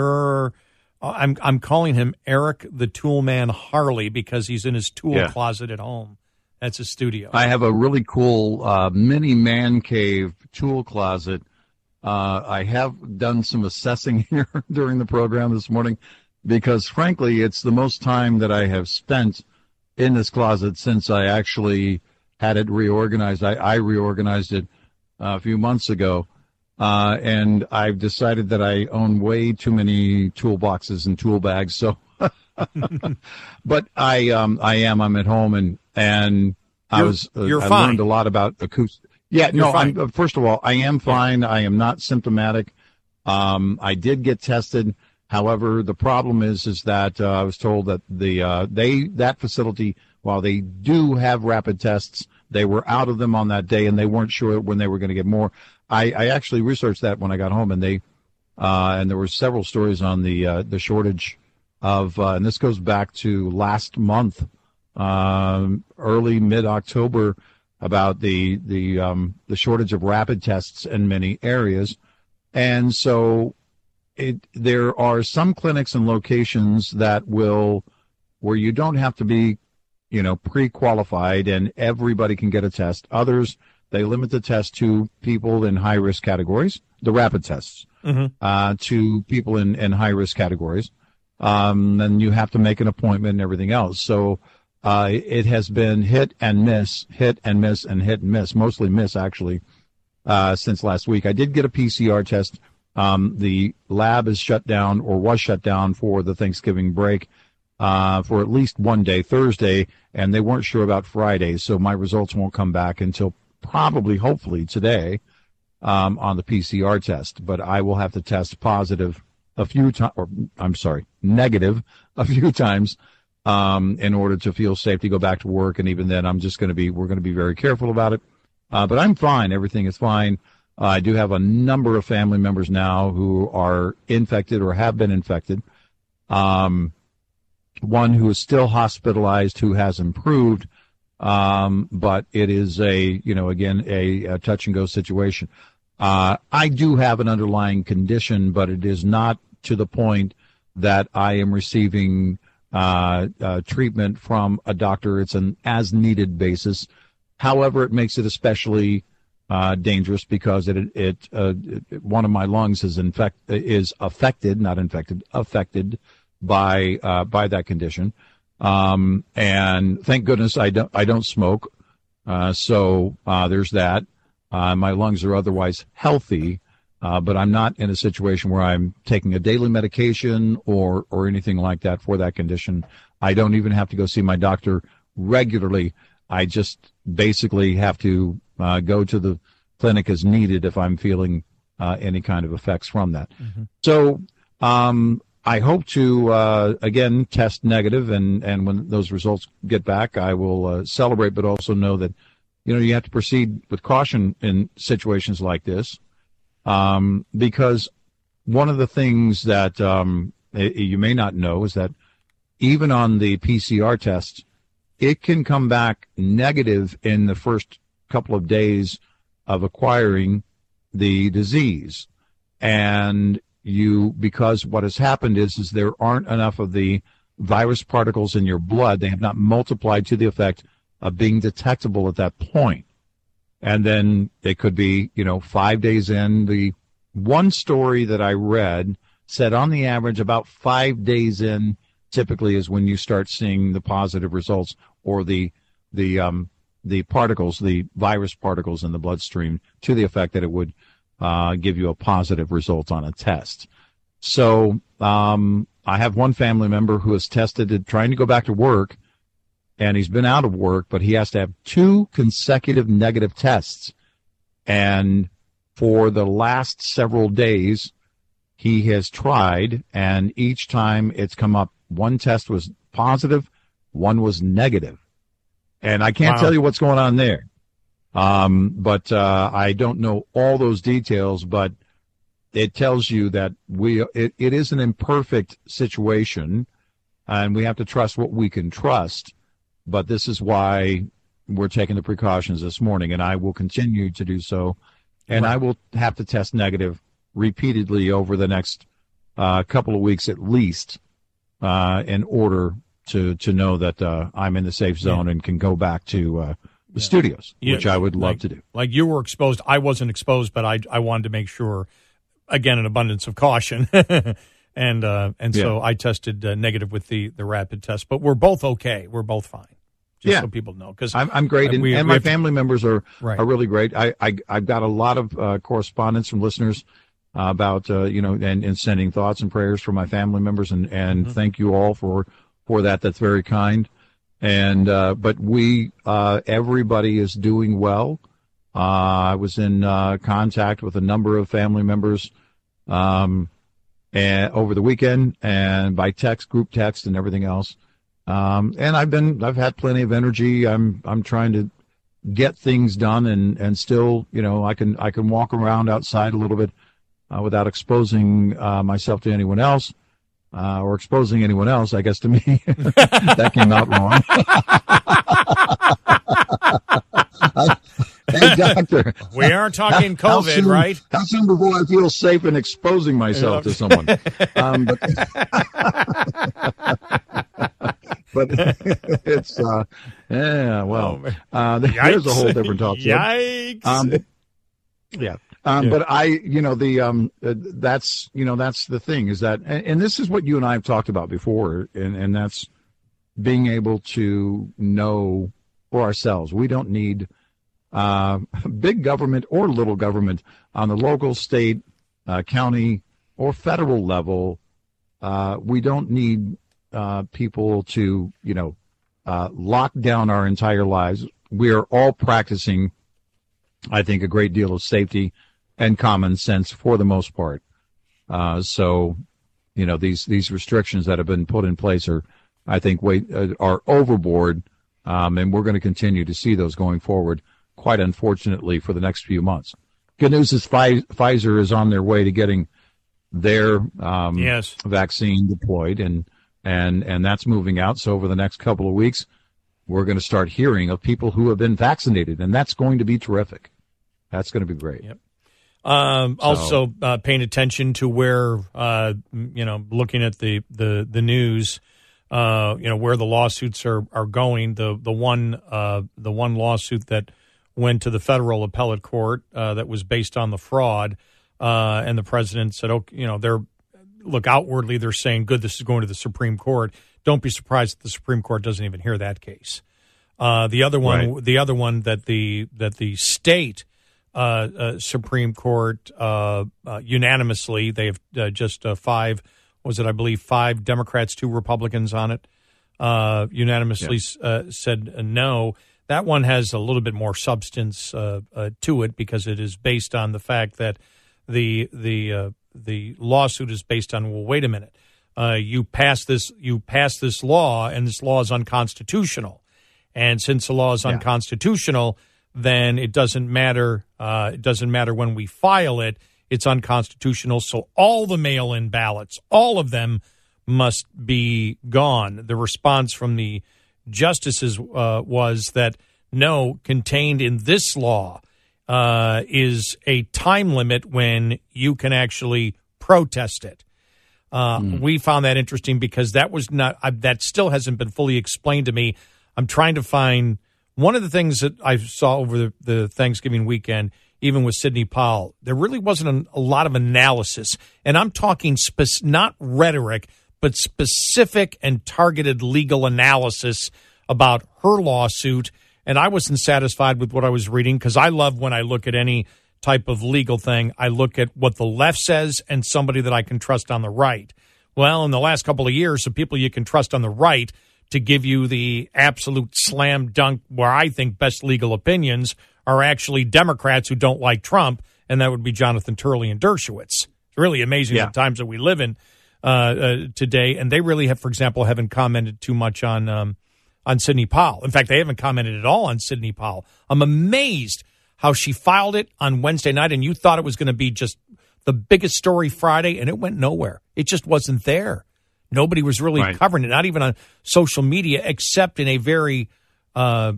I'm calling him Eric the Toolman Harley because he's in his tool closet at home. That's his studio. I have a really cool mini man cave tool closet. I have done some assessing here during the program this morning, because, frankly, it's the most time that I have spent in this closet since I actually had it reorganized. I reorganized it a few months ago, and I've decided that I own way too many toolboxes and tool bags. So, but I'm at home, and I learned a lot about acoustic. Yeah, no, first of all, I am fine. I am not symptomatic. I did get tested. However, the problem is that I was told that that facility, while they do have rapid tests, they were out of them on that day, and they weren't sure when they were going to get more. I actually researched that when I got home, and and there were several stories on the shortage of, and this goes back to last month, early mid-October, about the shortage of rapid tests in many areas, and so. There are some clinics and locations where you don't have to be, pre-qualified and everybody can get a test. Others, they limit the test to people in high-risk categories, the rapid tests, to people in high-risk categories. Then you have to make an appointment and everything else. So it has been hit and miss, mostly miss, actually, since last week. I did get a PCR test. The lab is shut down, or was shut down, for the Thanksgiving break for at least one day, Thursday, and they weren't sure about Friday, so my results won't come back until hopefully today on the PCR test. But I will have to test negative a few times in order to feel safe to go back to work, and even then we're going to be very careful about it. But I'm fine. Everything is fine. I do have a number of family members now who are infected or have been infected. One who is still hospitalized who has improved, but it is a touch and go situation. I do have an underlying condition, but it is not to the point that I am receiving treatment from a doctor. It's an as needed basis. However, it makes it especially dangerous because one of my lungs is affected by that condition. And thank goodness I don't smoke. So there's that. My lungs are otherwise healthy, but I'm not in a situation where I'm taking a daily medication or anything like that for that condition. I don't even have to go see my doctor regularly. I just basically have to go to the clinic as needed if I'm feeling any kind of effects from that. Mm-hmm. So I hope to, again, test negative, and when those results get back, I will celebrate, but also know that, you have to proceed with caution in situations like this, because one of the things that you may not know is that even on the PCR test, it can come back negative in the first couple of days of acquiring the disease. And because what has happened is there aren't enough of the virus particles in your blood. They have not multiplied to the effect of being detectable at that point. And then it could be, 5 days in. The one story that I read said on the average about 5 days in typically is when you start seeing the positive results or the particles, the virus particles in the bloodstream to the effect that it would give you a positive result on a test. So I have one family member who has tested trying to go back to work, and he's been out of work, but he has to have 2 consecutive negative tests. And for the last several days, he has tried, and each time it's come up, one test was positive, one was negative. And I can't tell you what's going on there. But I don't know all those details, but it tells you that it is an imperfect situation, and we have to trust what we can trust. But this is why we're taking the precautions this morning, and I will continue to do so. And I will have to test negative repeatedly over the next couple of weeks at least in order to know that I'm in the safe zone and can go back to the studios, which I would love to do. Like you were exposed. I wasn't exposed, but I wanted to make sure, again, an abundance of caution. And so I tested negative with the rapid test, but we're both okay. We're both fine. Just so people know, because I'm great, and my family members are really great. I've got a lot of correspondence from listeners about and sending thoughts and prayers for my family members, and thank you all for that. That's very kind. And but everybody is doing well. I was in contact with a number of family members and over the weekend, and by text, group text, and everything else. And I've had plenty of energy. I'm trying to get things done, and still, I can walk around outside a little bit without exposing myself to anyone else, or exposing anyone else. I guess to me that came out wrong. Hey, doctor. We are talking COVID, right? How soon before I feel safe in exposing myself to someone? But it's, there's a whole different talk. Yikes. But that's the thing is that, and this is what you and I have talked about before, and that's being able to know for ourselves. We don't need big government or little government on the local, state, county, or federal level. We don't need people to, lock down our entire lives. We are all practicing, I think, a great deal of safety and common sense for the most part. So, these restrictions that have been put in place are, I think, are overboard, and we're going to continue to see those going forward, quite unfortunately, for the next few months. good news is Pfizer is on their way to getting their vaccine deployed, and that's moving out. So over the next couple of weeks, we're going to start hearing of people who have been vaccinated, and that's going to be terrific. That's going to be great. Yep. Also, paying attention to where, looking at the news, where the lawsuits are going. The one lawsuit that went to the federal appellate court that was based on the fraud, and the president said, outwardly they're saying, good, this is going to the Supreme Court. Don't be surprised if the Supreme Court doesn't even hear that case. The other one that the state Supreme Court unanimously, they have just five Democrats, 2 Republicans on it, unanimously said no. That one has a little bit more substance to it because it is based on the fact that the lawsuit is based on, well, wait a minute, you pass this law and this law is unconstitutional, and since the law is unconstitutional, then it doesn't matter. It doesn't matter when we file it. It's unconstitutional. So all the mail-in ballots, all of them, must be gone. The response from the justices was that no, contained in this law is a time limit when you can actually protest it. We found that interesting because that was not that still hasn't been fully explained to me. I'm trying to find one of the things that I saw over the Thanksgiving weekend, even with Sidney Powell, there really wasn't a lot of analysis. And I'm talking not rhetoric, but specific and targeted legal analysis about her lawsuit. And I wasn't satisfied with what I was reading because I love when I look at any type of legal thing, I look at what the left says and somebody that I can trust on the right. Well, in the last couple of years, the people you can trust on the right to give you the absolute slam dunk where I think best legal opinions are actually Democrats who don't like Trump, and that would be Jonathan Turley and Dershowitz. It's really amazing the times that we live in today, and they really have, for example, haven't commented too much on Sidney Powell. In fact, they haven't commented at all on Sidney Powell. I'm amazed how she filed it on Wednesday night, and you thought it was going to be just the biggest story Friday, and it went nowhere. It just wasn't there. Nobody was really covering it, not even on social media, except in a very, either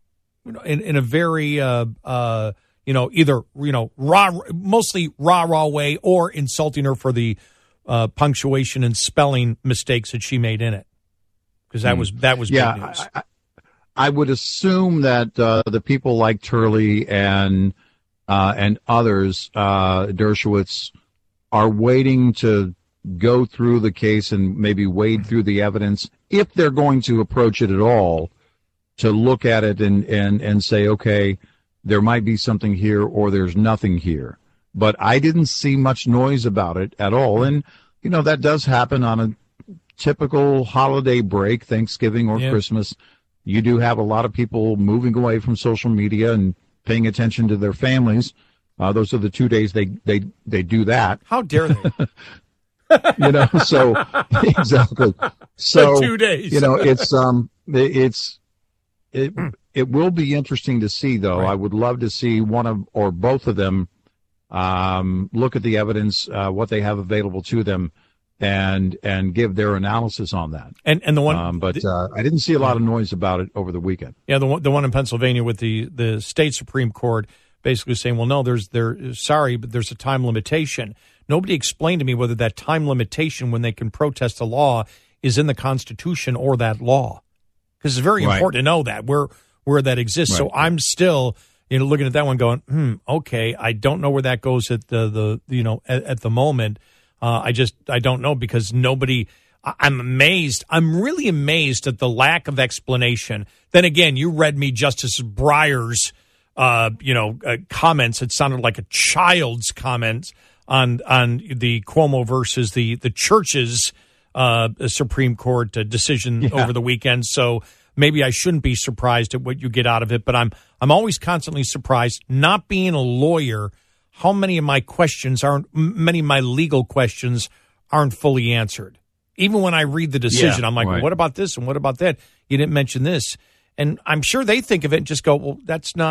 mostly rah way or insulting her for the punctuation and spelling mistakes that she made in it, because that was big news. I would assume that the people like Turley and others, Dershowitz, are waiting to go through the case and maybe wade through the evidence, if they're going to approach it at all, to look at it and say, okay, there might be something here or there's nothing here. But I didn't see much noise about it at all. And, that does happen on a typical holiday break, Thanksgiving or Christmas. You do have a lot of people moving away from social media and paying attention to their families. Those are the 2 days they do that. How dare they? So exactly. So 2 days. It will be interesting to see, though. Right. I would love to see one of or both of them look at the evidence, what they have available to them, and give their analysis on that. And the one, I didn't see a lot of noise about it over the weekend. Yeah, the one in Pennsylvania with the state Supreme Court basically saying, well, no, sorry, but there's a time limitation. Nobody explained to me whether that time limitation when they can protest a law is in the Constitution or that law, because it's very important to know that where that exists. Right. So I'm still looking at that one going, okay, I don't know where that goes at at the moment. I don't know, because nobody. I'm amazed. I'm really amazed at the lack of explanation. Then again, you read me Justice Breyer's comments. It sounded like a child's comments on the Cuomo versus the church's Supreme Court decision over the weekend. So maybe I shouldn't be surprised at what you get out of it. But I'm always constantly surprised, not being a lawyer, how many of my legal questions aren't fully answered. Even when I read the decision, I'm like, well, what about this and what about that? You didn't mention this. And I'm sure they think of it and just go, well, that's not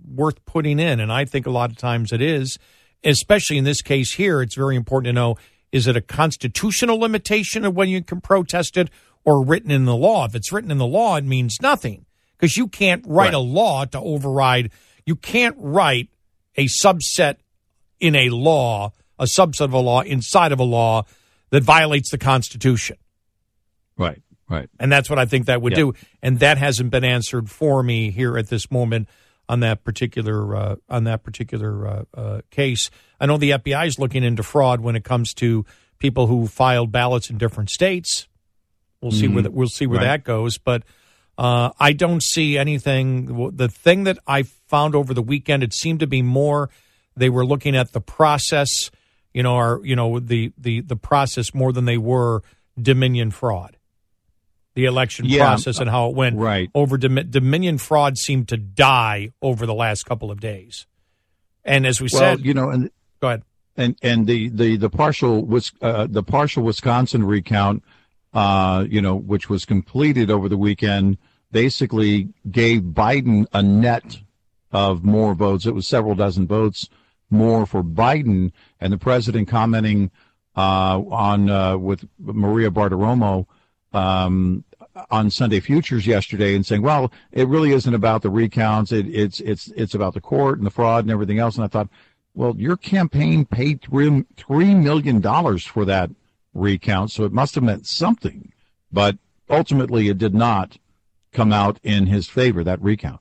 worth putting in, and I think a lot of times it is, especially in this case here. It's very important to know, is it a constitutional limitation of when you can protest it or written in the law? If it's written in the law, it means nothing because you can't write a law to override. You can't write a subset in a law, a subset of a law inside of a law that violates the Constitution. Right. And that's what I think that would do. And that hasn't been answered for me here at this moment on that particular case. I know the FBI is looking into fraud when it comes to people who filed ballots in different states. We'll see where that goes. But I don't see anything. The thing that I found over the weekend, it seemed to be more they were looking at the process, the process more than they were Dominion fraud, the election process and how it went. Right. Over Dominion fraud seemed to die over the last couple of days. And as we said, and go ahead. And the partial Wisconsin recount, which was completed over the weekend, basically gave Biden a net of more votes. It was several dozen votes more for Biden, and the president commenting on with Maria Bartiromo on Sunday Futures yesterday and saying, well, it really isn't about the recounts. It's about the court and the fraud and everything else. And I thought, well, your campaign paid $3 million for that recount, so it must have meant something. But ultimately, it did not come out in his favor, that recount.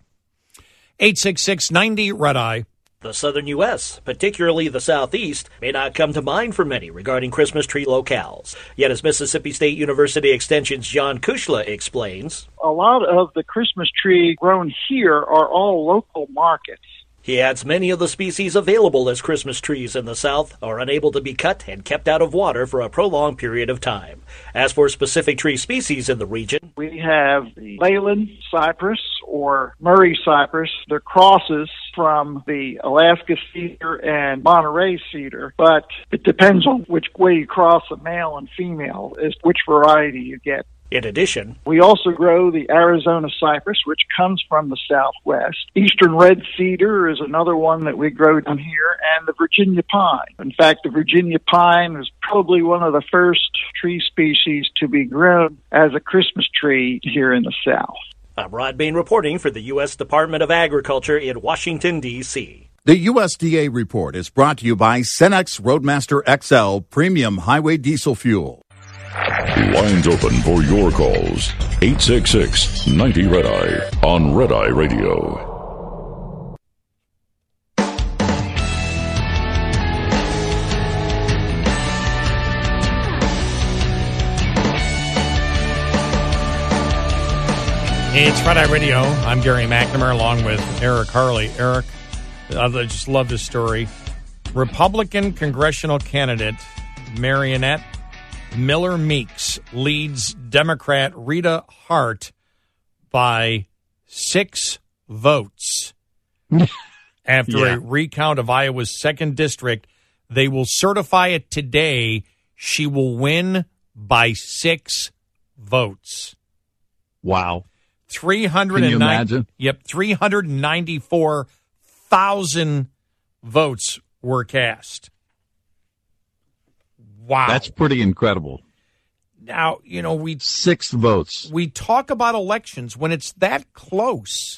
866-90-RED-EYE. The southern U.S., particularly the southeast, may not come to mind for many regarding Christmas tree locales. Yet, as Mississippi State University Extension's John Kushla explains, a lot of the Christmas tree grown here are all local markets. He adds many of the species available as Christmas trees in the South are unable to be cut and kept out of water for a prolonged period of time. As for specific tree species in the region, we have the Leyland cypress or Murray cypress. They're crosses from the Alaska cedar and Monterey cedar, but it depends on which way you cross a male and female as which variety you get. In addition, we also grow the Arizona cypress, which comes from the Southwest. Eastern red cedar is another one that we grow down here, and the Virginia pine. In fact, the Virginia pine was probably one of the first tree species to be grown as a Christmas tree here in the South. I'm Rod Bain reporting for the U.S. Department of Agriculture in Washington, D.C. The USDA report is brought to you by Cenex Roadmaster XL Premium Highway Diesel Fuel. Lines open for your calls. 866-90-RED-EYE on Red Eye Radio. It's Red Eye Radio. I'm Gary McNamara along with Eric Harley. Eric, I just love this story. Republican congressional candidate Marionette Miller Meeks leads Democrat Rita Hart by 6 votes. After a recount of Iowa's 2nd district, they will certify it today. She will win by 6 votes. Wow. 309, can you imagine? Yep, 394,000 votes were cast. Wow. That's pretty incredible. Now, 6 votes. We talk about elections when it's that close.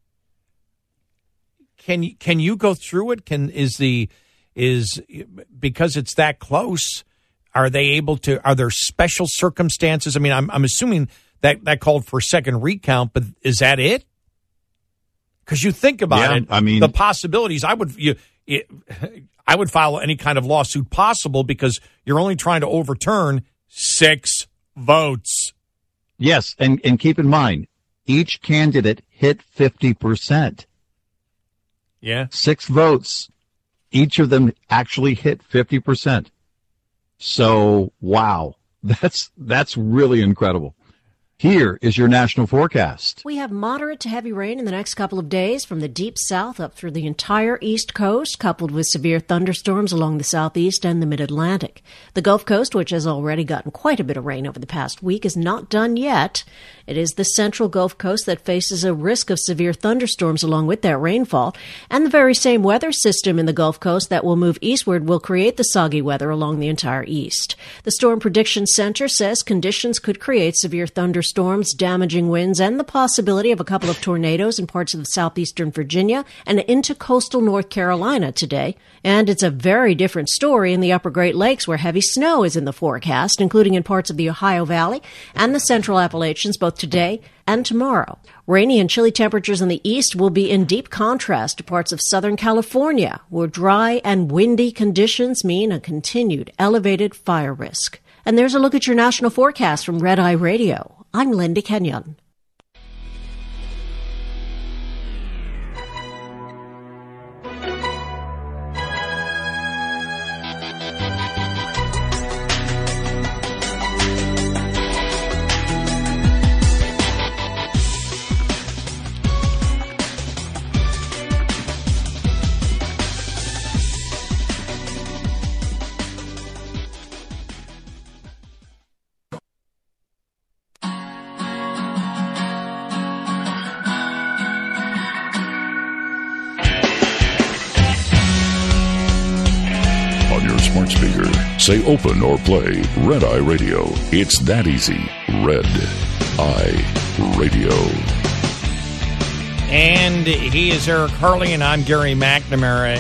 Can you go through it? Is because it's that close, are there special circumstances? I mean, I'm assuming that called for a second recount, but is that it? Because you think about it, I mean, the possibilities. I would file any kind of lawsuit possible because you're only trying to overturn 6 votes. Yes, and keep in mind, each candidate hit 50%. Yeah. 6 votes. Each of them actually hit 50%. So, wow. That's really incredible. Here is your national forecast. We have moderate to heavy rain in the next couple of days from the deep south up through the entire east coast, coupled with severe thunderstorms along the southeast and the mid-Atlantic. The Gulf Coast, which has already gotten quite a bit of rain over the past week, is not done yet. It is the central Gulf Coast that faces a risk of severe thunderstorms along with that rainfall, and the very same weather system in the Gulf Coast that will move eastward will create the soggy weather along the entire east. The Storm Prediction Center says conditions could create severe thunderstorms, damaging winds, and the possibility of a couple of tornadoes in parts of southeastern Virginia and into coastal North Carolina today. And it's a very different story in the upper Great Lakes, where heavy snow is in the forecast, including in parts of the Ohio Valley and the Central Appalachians, both today and tomorrow. Rainy and chilly temperatures in the east will be in deep contrast to parts of Southern California, where dry and windy conditions mean a continued elevated fire risk. And there's a look at your national forecast from Red Eye Radio. I'm Linda Kenyon. Say open or play Red Eye Radio. It's that easy. Red Eye Radio. And he is Eric Harley, and I'm Gary McNamara,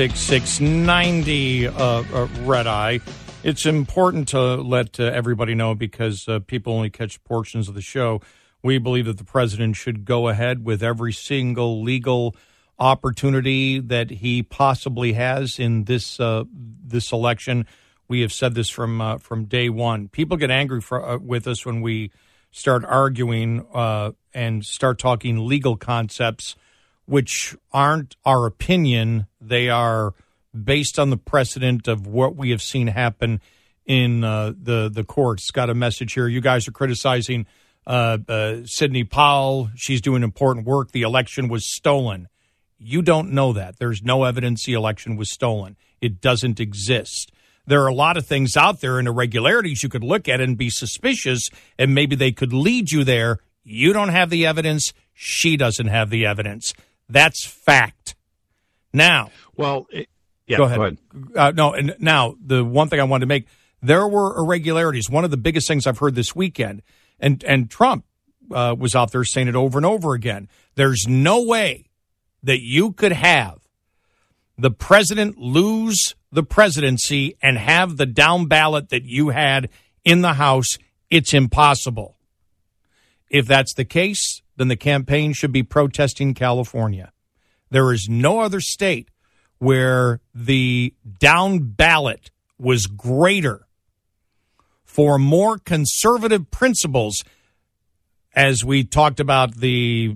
866-90 Red Eye. It's important to let everybody know, because people only catch portions of the show. We believe that the president should go ahead with every single legal opportunity that he possibly has in this election. We have said this from day one. People get angry with us when we start arguing and start talking legal concepts, which aren't our opinion. They are based on the precedent of what we have seen happen in the courts. Got a message here. You guys are criticizing Sidney Powell. She's doing important work. The election was stolen. You don't know that. There's no evidence the election was stolen. It doesn't exist. There are a lot of things out there and irregularities you could look at and be suspicious, and maybe they could lead you there. You don't have the evidence. She doesn't have the evidence. Fact. Now, well, go ahead. And now the one thing I wanted to make, there were irregularities. One of the biggest things I've heard this weekend, and Trump was out there saying it over and over again. There's no way that you could have the president lose the presidency and have the down ballot that you had in the House. It's impossible. If that's the case, then the campaign should be protesting California. There is no other state where the down ballot was greater for more conservative principles, as we talked about the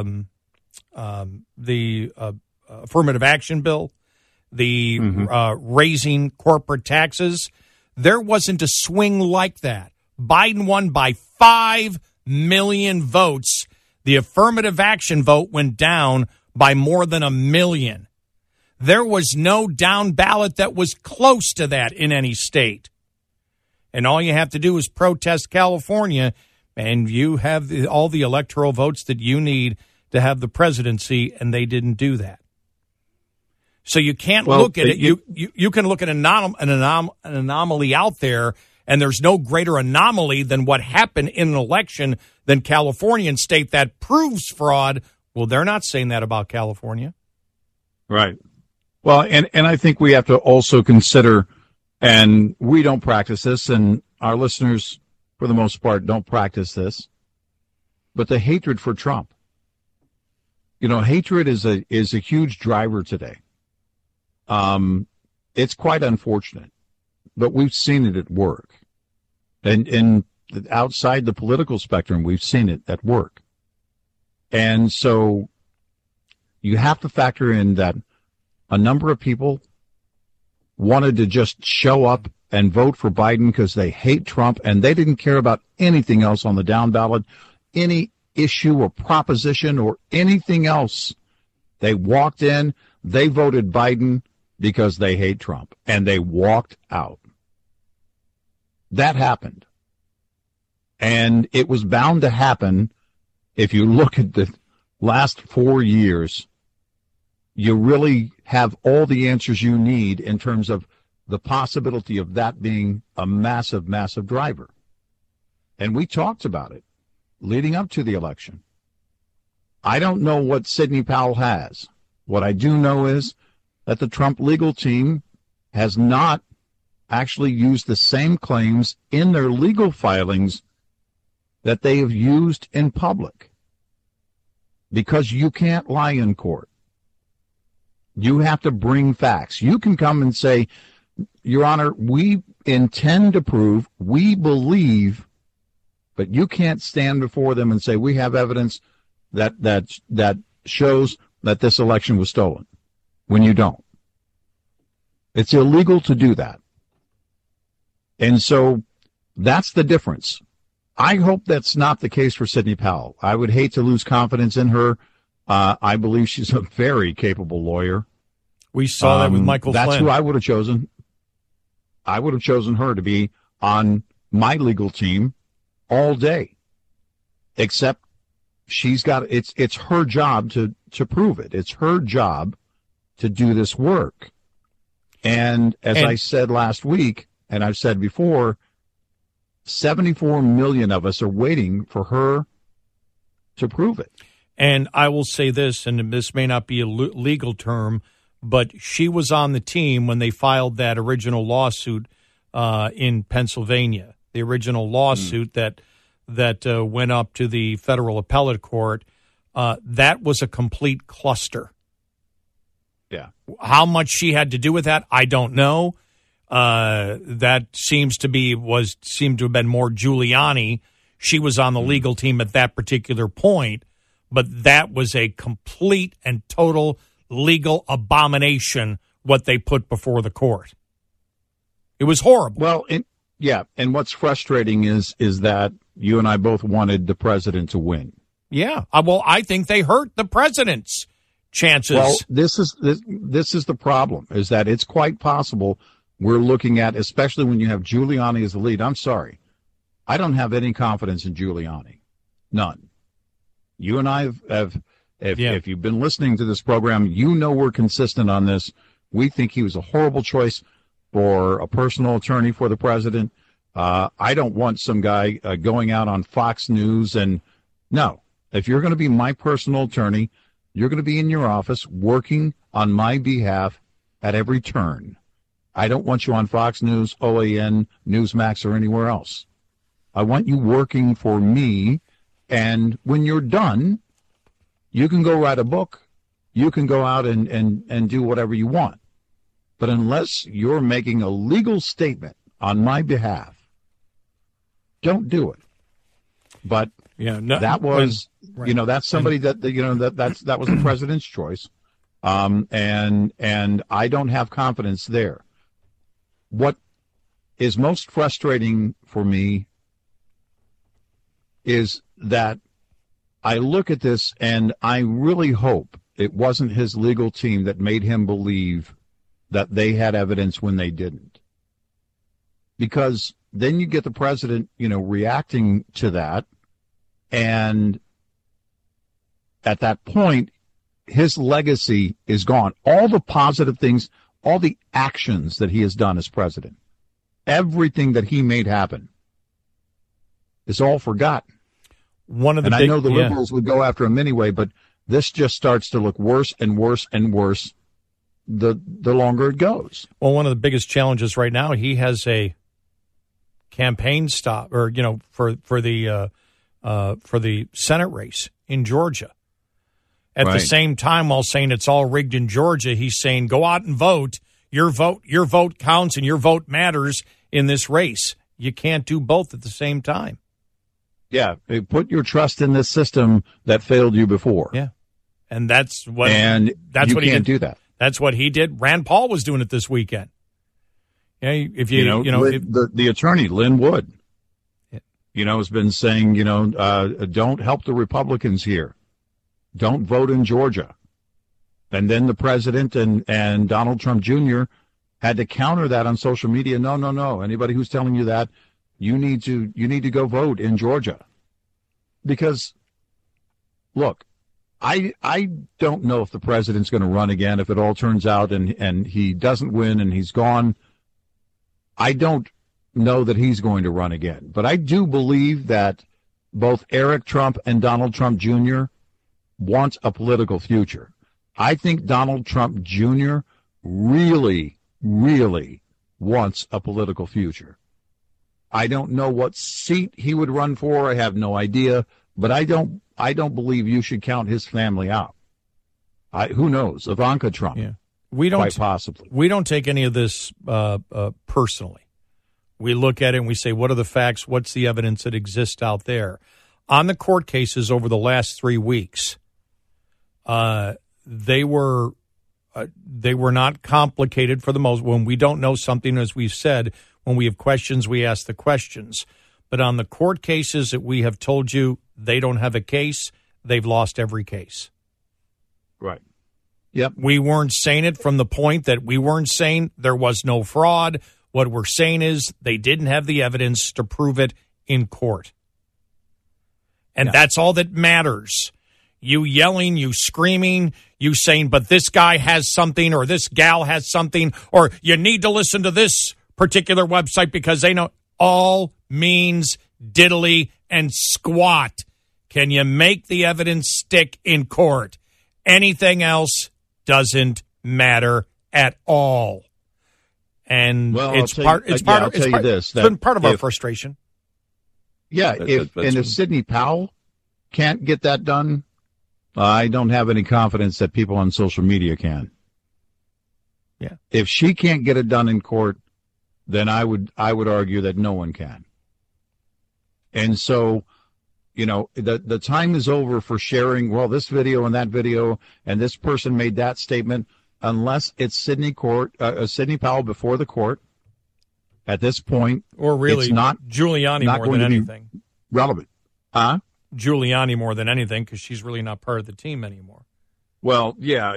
affirmative action bill, the raising corporate taxes. There wasn't a swing like that. Biden won by 5 million votes. The affirmative action vote went down by more than 1 million. There was no down ballot that was close to that in any state. And all you have to do is protest California, and you have all the electoral votes that you need to have the presidency, and they didn't do that. So you can't look at it. You can look at an anomaly out there, and there's no greater anomaly than what happened in an election than California, and state that proves fraud. Well, they're not saying that about California. Right. Well, and I think we have to also consider, and we don't practice this, and our listeners, for the most part, don't practice this, but the hatred for Trump. You know, hatred is a huge driver today. It's quite unfortunate, but we've seen it at work. And outside the political spectrum, we've seen it at work. And so you have to factor in that a number of people wanted to just show up and vote for Biden because they hate Trump and they didn't care about anything else on the down ballot, any issue or proposition or anything else. They walked in, they voted Biden because they hate Trump, and they walked out. That happened. And it was bound to happen. If you look at the last 4 years, you really have all the answers you need in terms of the possibility of that being a massive, massive driver. And we talked about it leading up to the election. I don't know what Sidney Powell has. What I do know is that the Trump legal team has not actually used the same claims in their legal filings that they have used in public. Because you can't lie in court. You have to bring facts. You can come and say, Your Honor, we intend to prove, we believe, but you can't stand before them and say, we have evidence that shows that this election was stolen, when you don't. It's illegal to do that. And so that's the difference. I hope that's not the case for Sidney Powell. I would hate to lose confidence in her. I believe she's a very capable lawyer. We saw that with Michael Flynn. That's who I would have chosen. I would have chosen her to be on my legal team all day. Except she's got it's her job to prove it. It's her job to do this work. And as I said last week, and I've said before, 74 million of us are waiting for her to prove it. And I will say this, and this may not be a legal term, but she was on the team when they filed that original lawsuit in Pennsylvania, the original lawsuit that went up to the federal appellate court. That was a complete cluster. Yeah. How much she had to do with that, I don't know. That seemed to have been more Giuliani. She was on the legal team at that particular point, but that was a complete and total legal abomination what they put before the court. It was horrible. Well, and what's frustrating is that you and I both wanted the president to win. Yeah. Well, I think they hurt the president's chances. Well, this is the problem, is that it's quite possible we're looking at, especially when you have Giuliani as the lead. I'm sorry. I don't have any confidence in Giuliani. None. You and I if you've been listening to this program, you know we're consistent on this. We think he was a horrible choice for a personal attorney for the president. I don't want some guy going out on Fox News. And no, if you're going to be my personal attorney, you're going to be in your office working on my behalf at every turn. I don't want you on Fox News, OAN, Newsmax, or anywhere else. I want you working for me. And when you're done, you can go write a book. You can go out and do whatever you want. But unless you're making a legal statement on my behalf, don't do it. But that was, that's somebody that was the president's choice. And I don't have confidence there. What is most frustrating for me is that I look at this and I really hope it wasn't his legal team that made him believe that they had evidence when they didn't. Because then you get the president, reacting to that. And at that point, his legacy is gone. All the positive things, all the actions that he has done as president, everything that he made happen is all forgotten. I know the liberals would go after him anyway, but this just starts to look worse and worse and worse the longer it goes. Well, one of the biggest challenges right now, he has a campaign stop, or for the Senate race in Georgia. At the same time, while saying it's all rigged in Georgia, he's saying go out and vote. Your vote counts, and your vote matters in this race. You can't do both at the same time. Yeah, put your trust in this system that failed you before. Yeah, and that's what you can't do that. That's what he did. Rand Paul was doing it this weekend. Yeah, if the attorney, Lynn Wood, has been saying, don't help the Republicans here. Don't vote in Georgia. And then the president and Donald Trump Jr. had to counter that on social media. No. Anybody who's telling you that, you need to go vote in Georgia. Because, look, I don't know if the president's going to run again, if it all turns out and he doesn't win and he's gone. I don't know that he's going to run again. But I do believe that both Eric Trump and Donald Trump Jr. want a political future. I think Donald Trump Jr. really, really wants a political future. I don't know what seat he would run for. I have no idea. But I don't believe you should count his family out. Who knows? Ivanka Trump. Yeah. Quite possibly. We don't take any of this personally. We look at it and we say, what are the facts? What's the evidence that exists out there? On the court cases over the last 3 weeks, they were not complicated for the most. When we don't know something, as we've said, when we have questions, we ask the questions. But on the court cases that we have told you they don't have a case, they've lost every case. Right. Yep. We weren't saying it from the point that we weren't saying there was no fraud. What we're saying is they didn't have the evidence to prove it in court. And that's all that matters. You yelling, you screaming, you saying, but this guy has something or this gal has something, or you need to listen to this particular website because they know, all means diddly and squat. Can you make the evidence stick in court? Anything else doesn't matter at all. And it's part of our frustration. Yeah, if Sidney Powell can't get that done, I don't have any confidence that people on social media can. Yeah. If she can't get it done in court, then I would argue that no one can. And so, the time is over for sharing, this video and that video, and this person made that statement, unless it's Sidney Powell before the court. At this point, or really, it's not Giuliani more than anything relevant. Huh? Giuliani more than anything, because she's really not part of the team anymore. Well, yeah,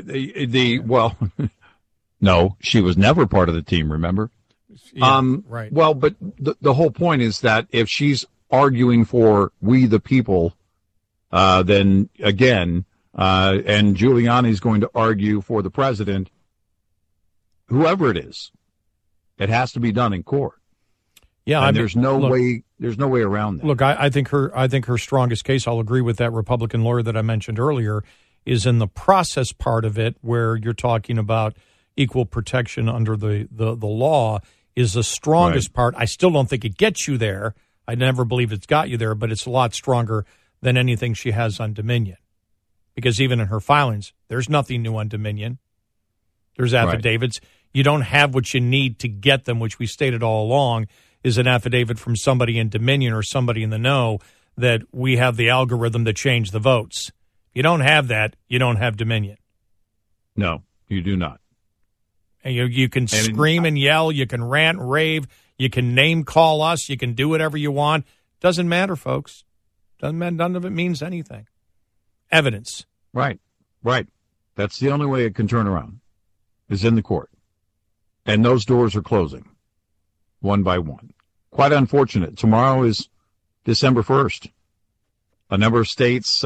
no, she was never part of the team. Remember? Yeah, right. Well, but the whole point is that if she's arguing for we the people, then again, and Giuliani is going to argue for the president, whoever it is, it has to be done in court. Yeah, there's no way around that. Look, I think her strongest case, I'll agree with that Republican lawyer that I mentioned earlier, is in the process part of it, where you're talking about equal protection under the law is the strongest part. I still don't think it gets you there. I never believe it's got you there, but it's a lot stronger than anything she has on Dominion. Because even in her filings, there's nothing new on Dominion. There's affidavits. Right. You don't have what you need to get them, which we stated all along, is an affidavit from somebody in Dominion or somebody in the know that we have the algorithm to change the votes. If you don't have that, you don't have Dominion. No, you do not. And you can scream and yell, you can rant and rave, you can name call us, you can do whatever you want. Doesn't matter, folks. Doesn't matter. None of it means anything. Evidence. Right. That's the only way it can turn around, is in the court. And those doors are closing, one by one. Quite unfortunate. Tomorrow is December 1st. A number of states,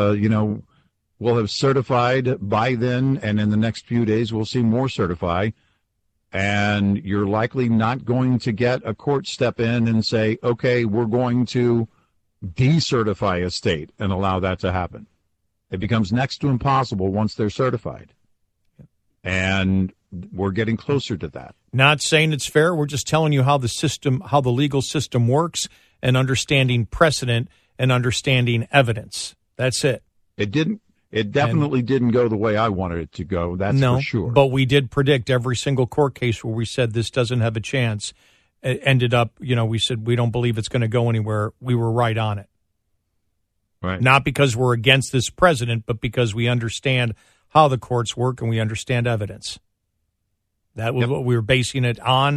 will have certified by then, and in the next few days we'll see more certify. And you're likely not going to get a court step in and say, okay, we're going to decertify a state and allow that to happen. It becomes next to impossible once they're certified. And we're getting closer to that. Not saying it's fair. We're just telling you how the legal system works, and understanding precedent and understanding evidence. That's it. It definitely didn't go the way I wanted it to go. That's for sure. But we did predict every single court case where we said this doesn't have a chance. It ended up, we said we don't believe it's going to go anywhere. We were right on it. Right. Not because we're against this president, but because we understand how the courts work and we understand evidence. That was what we were basing it on.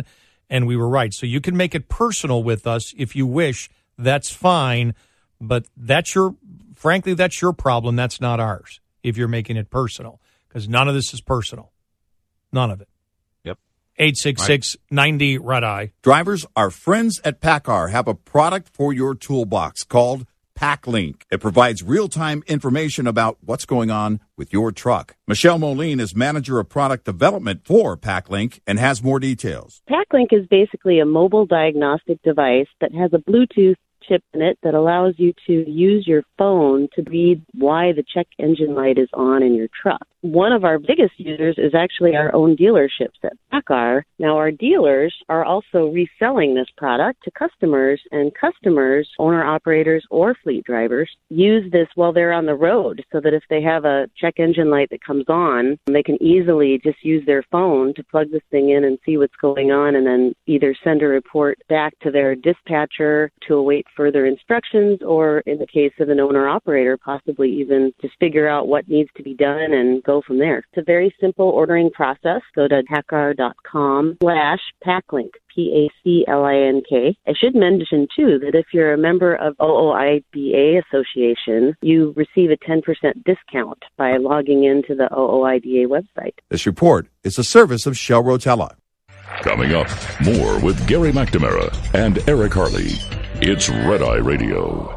and we were right. So you can make it personal with us if you wish. That's fine, but frankly, that's your problem. That's not ours if you're making it personal, because none of this is personal. None of it. Yep. 866-90-RED-EYE. Drivers, our friends at PACCAR have a product for your toolbox called PackLink. It provides real-time information about what's going on with your truck. Michelle Moline is manager of product development for PackLink and has more details. PackLink is basically a mobile diagnostic device that has a Bluetooth chip in it that allows you to use your phone to read why the check engine light is on in your truck. One of our biggest users is actually our own dealerships at PACCAR. Now, our dealers are also reselling this product to customers, and customers, owner-operators, or fleet drivers use this while they're on the road so that if they have a check engine light that comes on, they can easily just use their phone to plug this thing in and see what's going on, and then either send a report back to their dispatcher to await further instructions, or in the case of an owner-operator, possibly even just figure out what needs to be done and go from there. It's a very simple ordering process. Go to PACCAR.com/PackLink, PACLINK. I should mention, too, that if you're a member of OOIDA Association, you receive a 10% discount by logging into the OOIDA website. This report is a service of Shell Rotella. Coming up, more with Gary McNamara and Eric Harley. It's Red Eye Radio.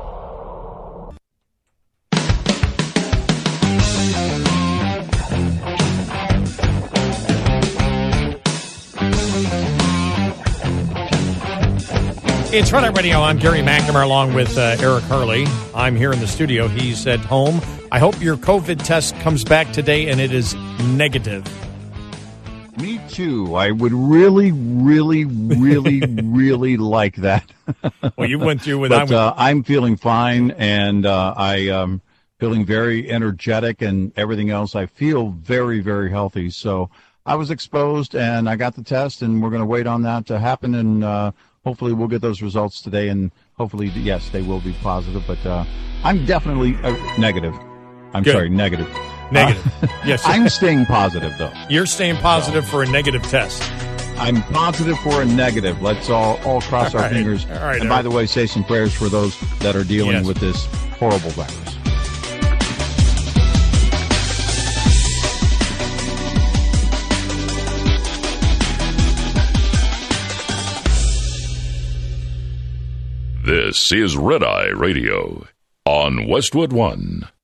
It's Red Eye Radio. I'm Gary McNamara along with Eric Harley. I'm here in the studio. He's at home. I hope your COVID test comes back today and it is negative. Me too. I would really, really, really, really like that. Well, you went through with. But I'm feeling fine, and I am feeling very energetic and everything else. I feel very, very healthy. So I was exposed, and I got the test, and we're going to wait on that to happen, and hopefully we'll get those results today, and hopefully, yes, they will be positive. But I'm definitely negative. I'm Good. sorry, negative. Negative. Yes. I'm staying positive, though. You're staying positive for a negative test. I'm positive for a negative. Let's all cross our fingers. All right, and by the way, say some prayers for those that are dealing with this horrible virus. This is Red Eye Radio on Westwood One.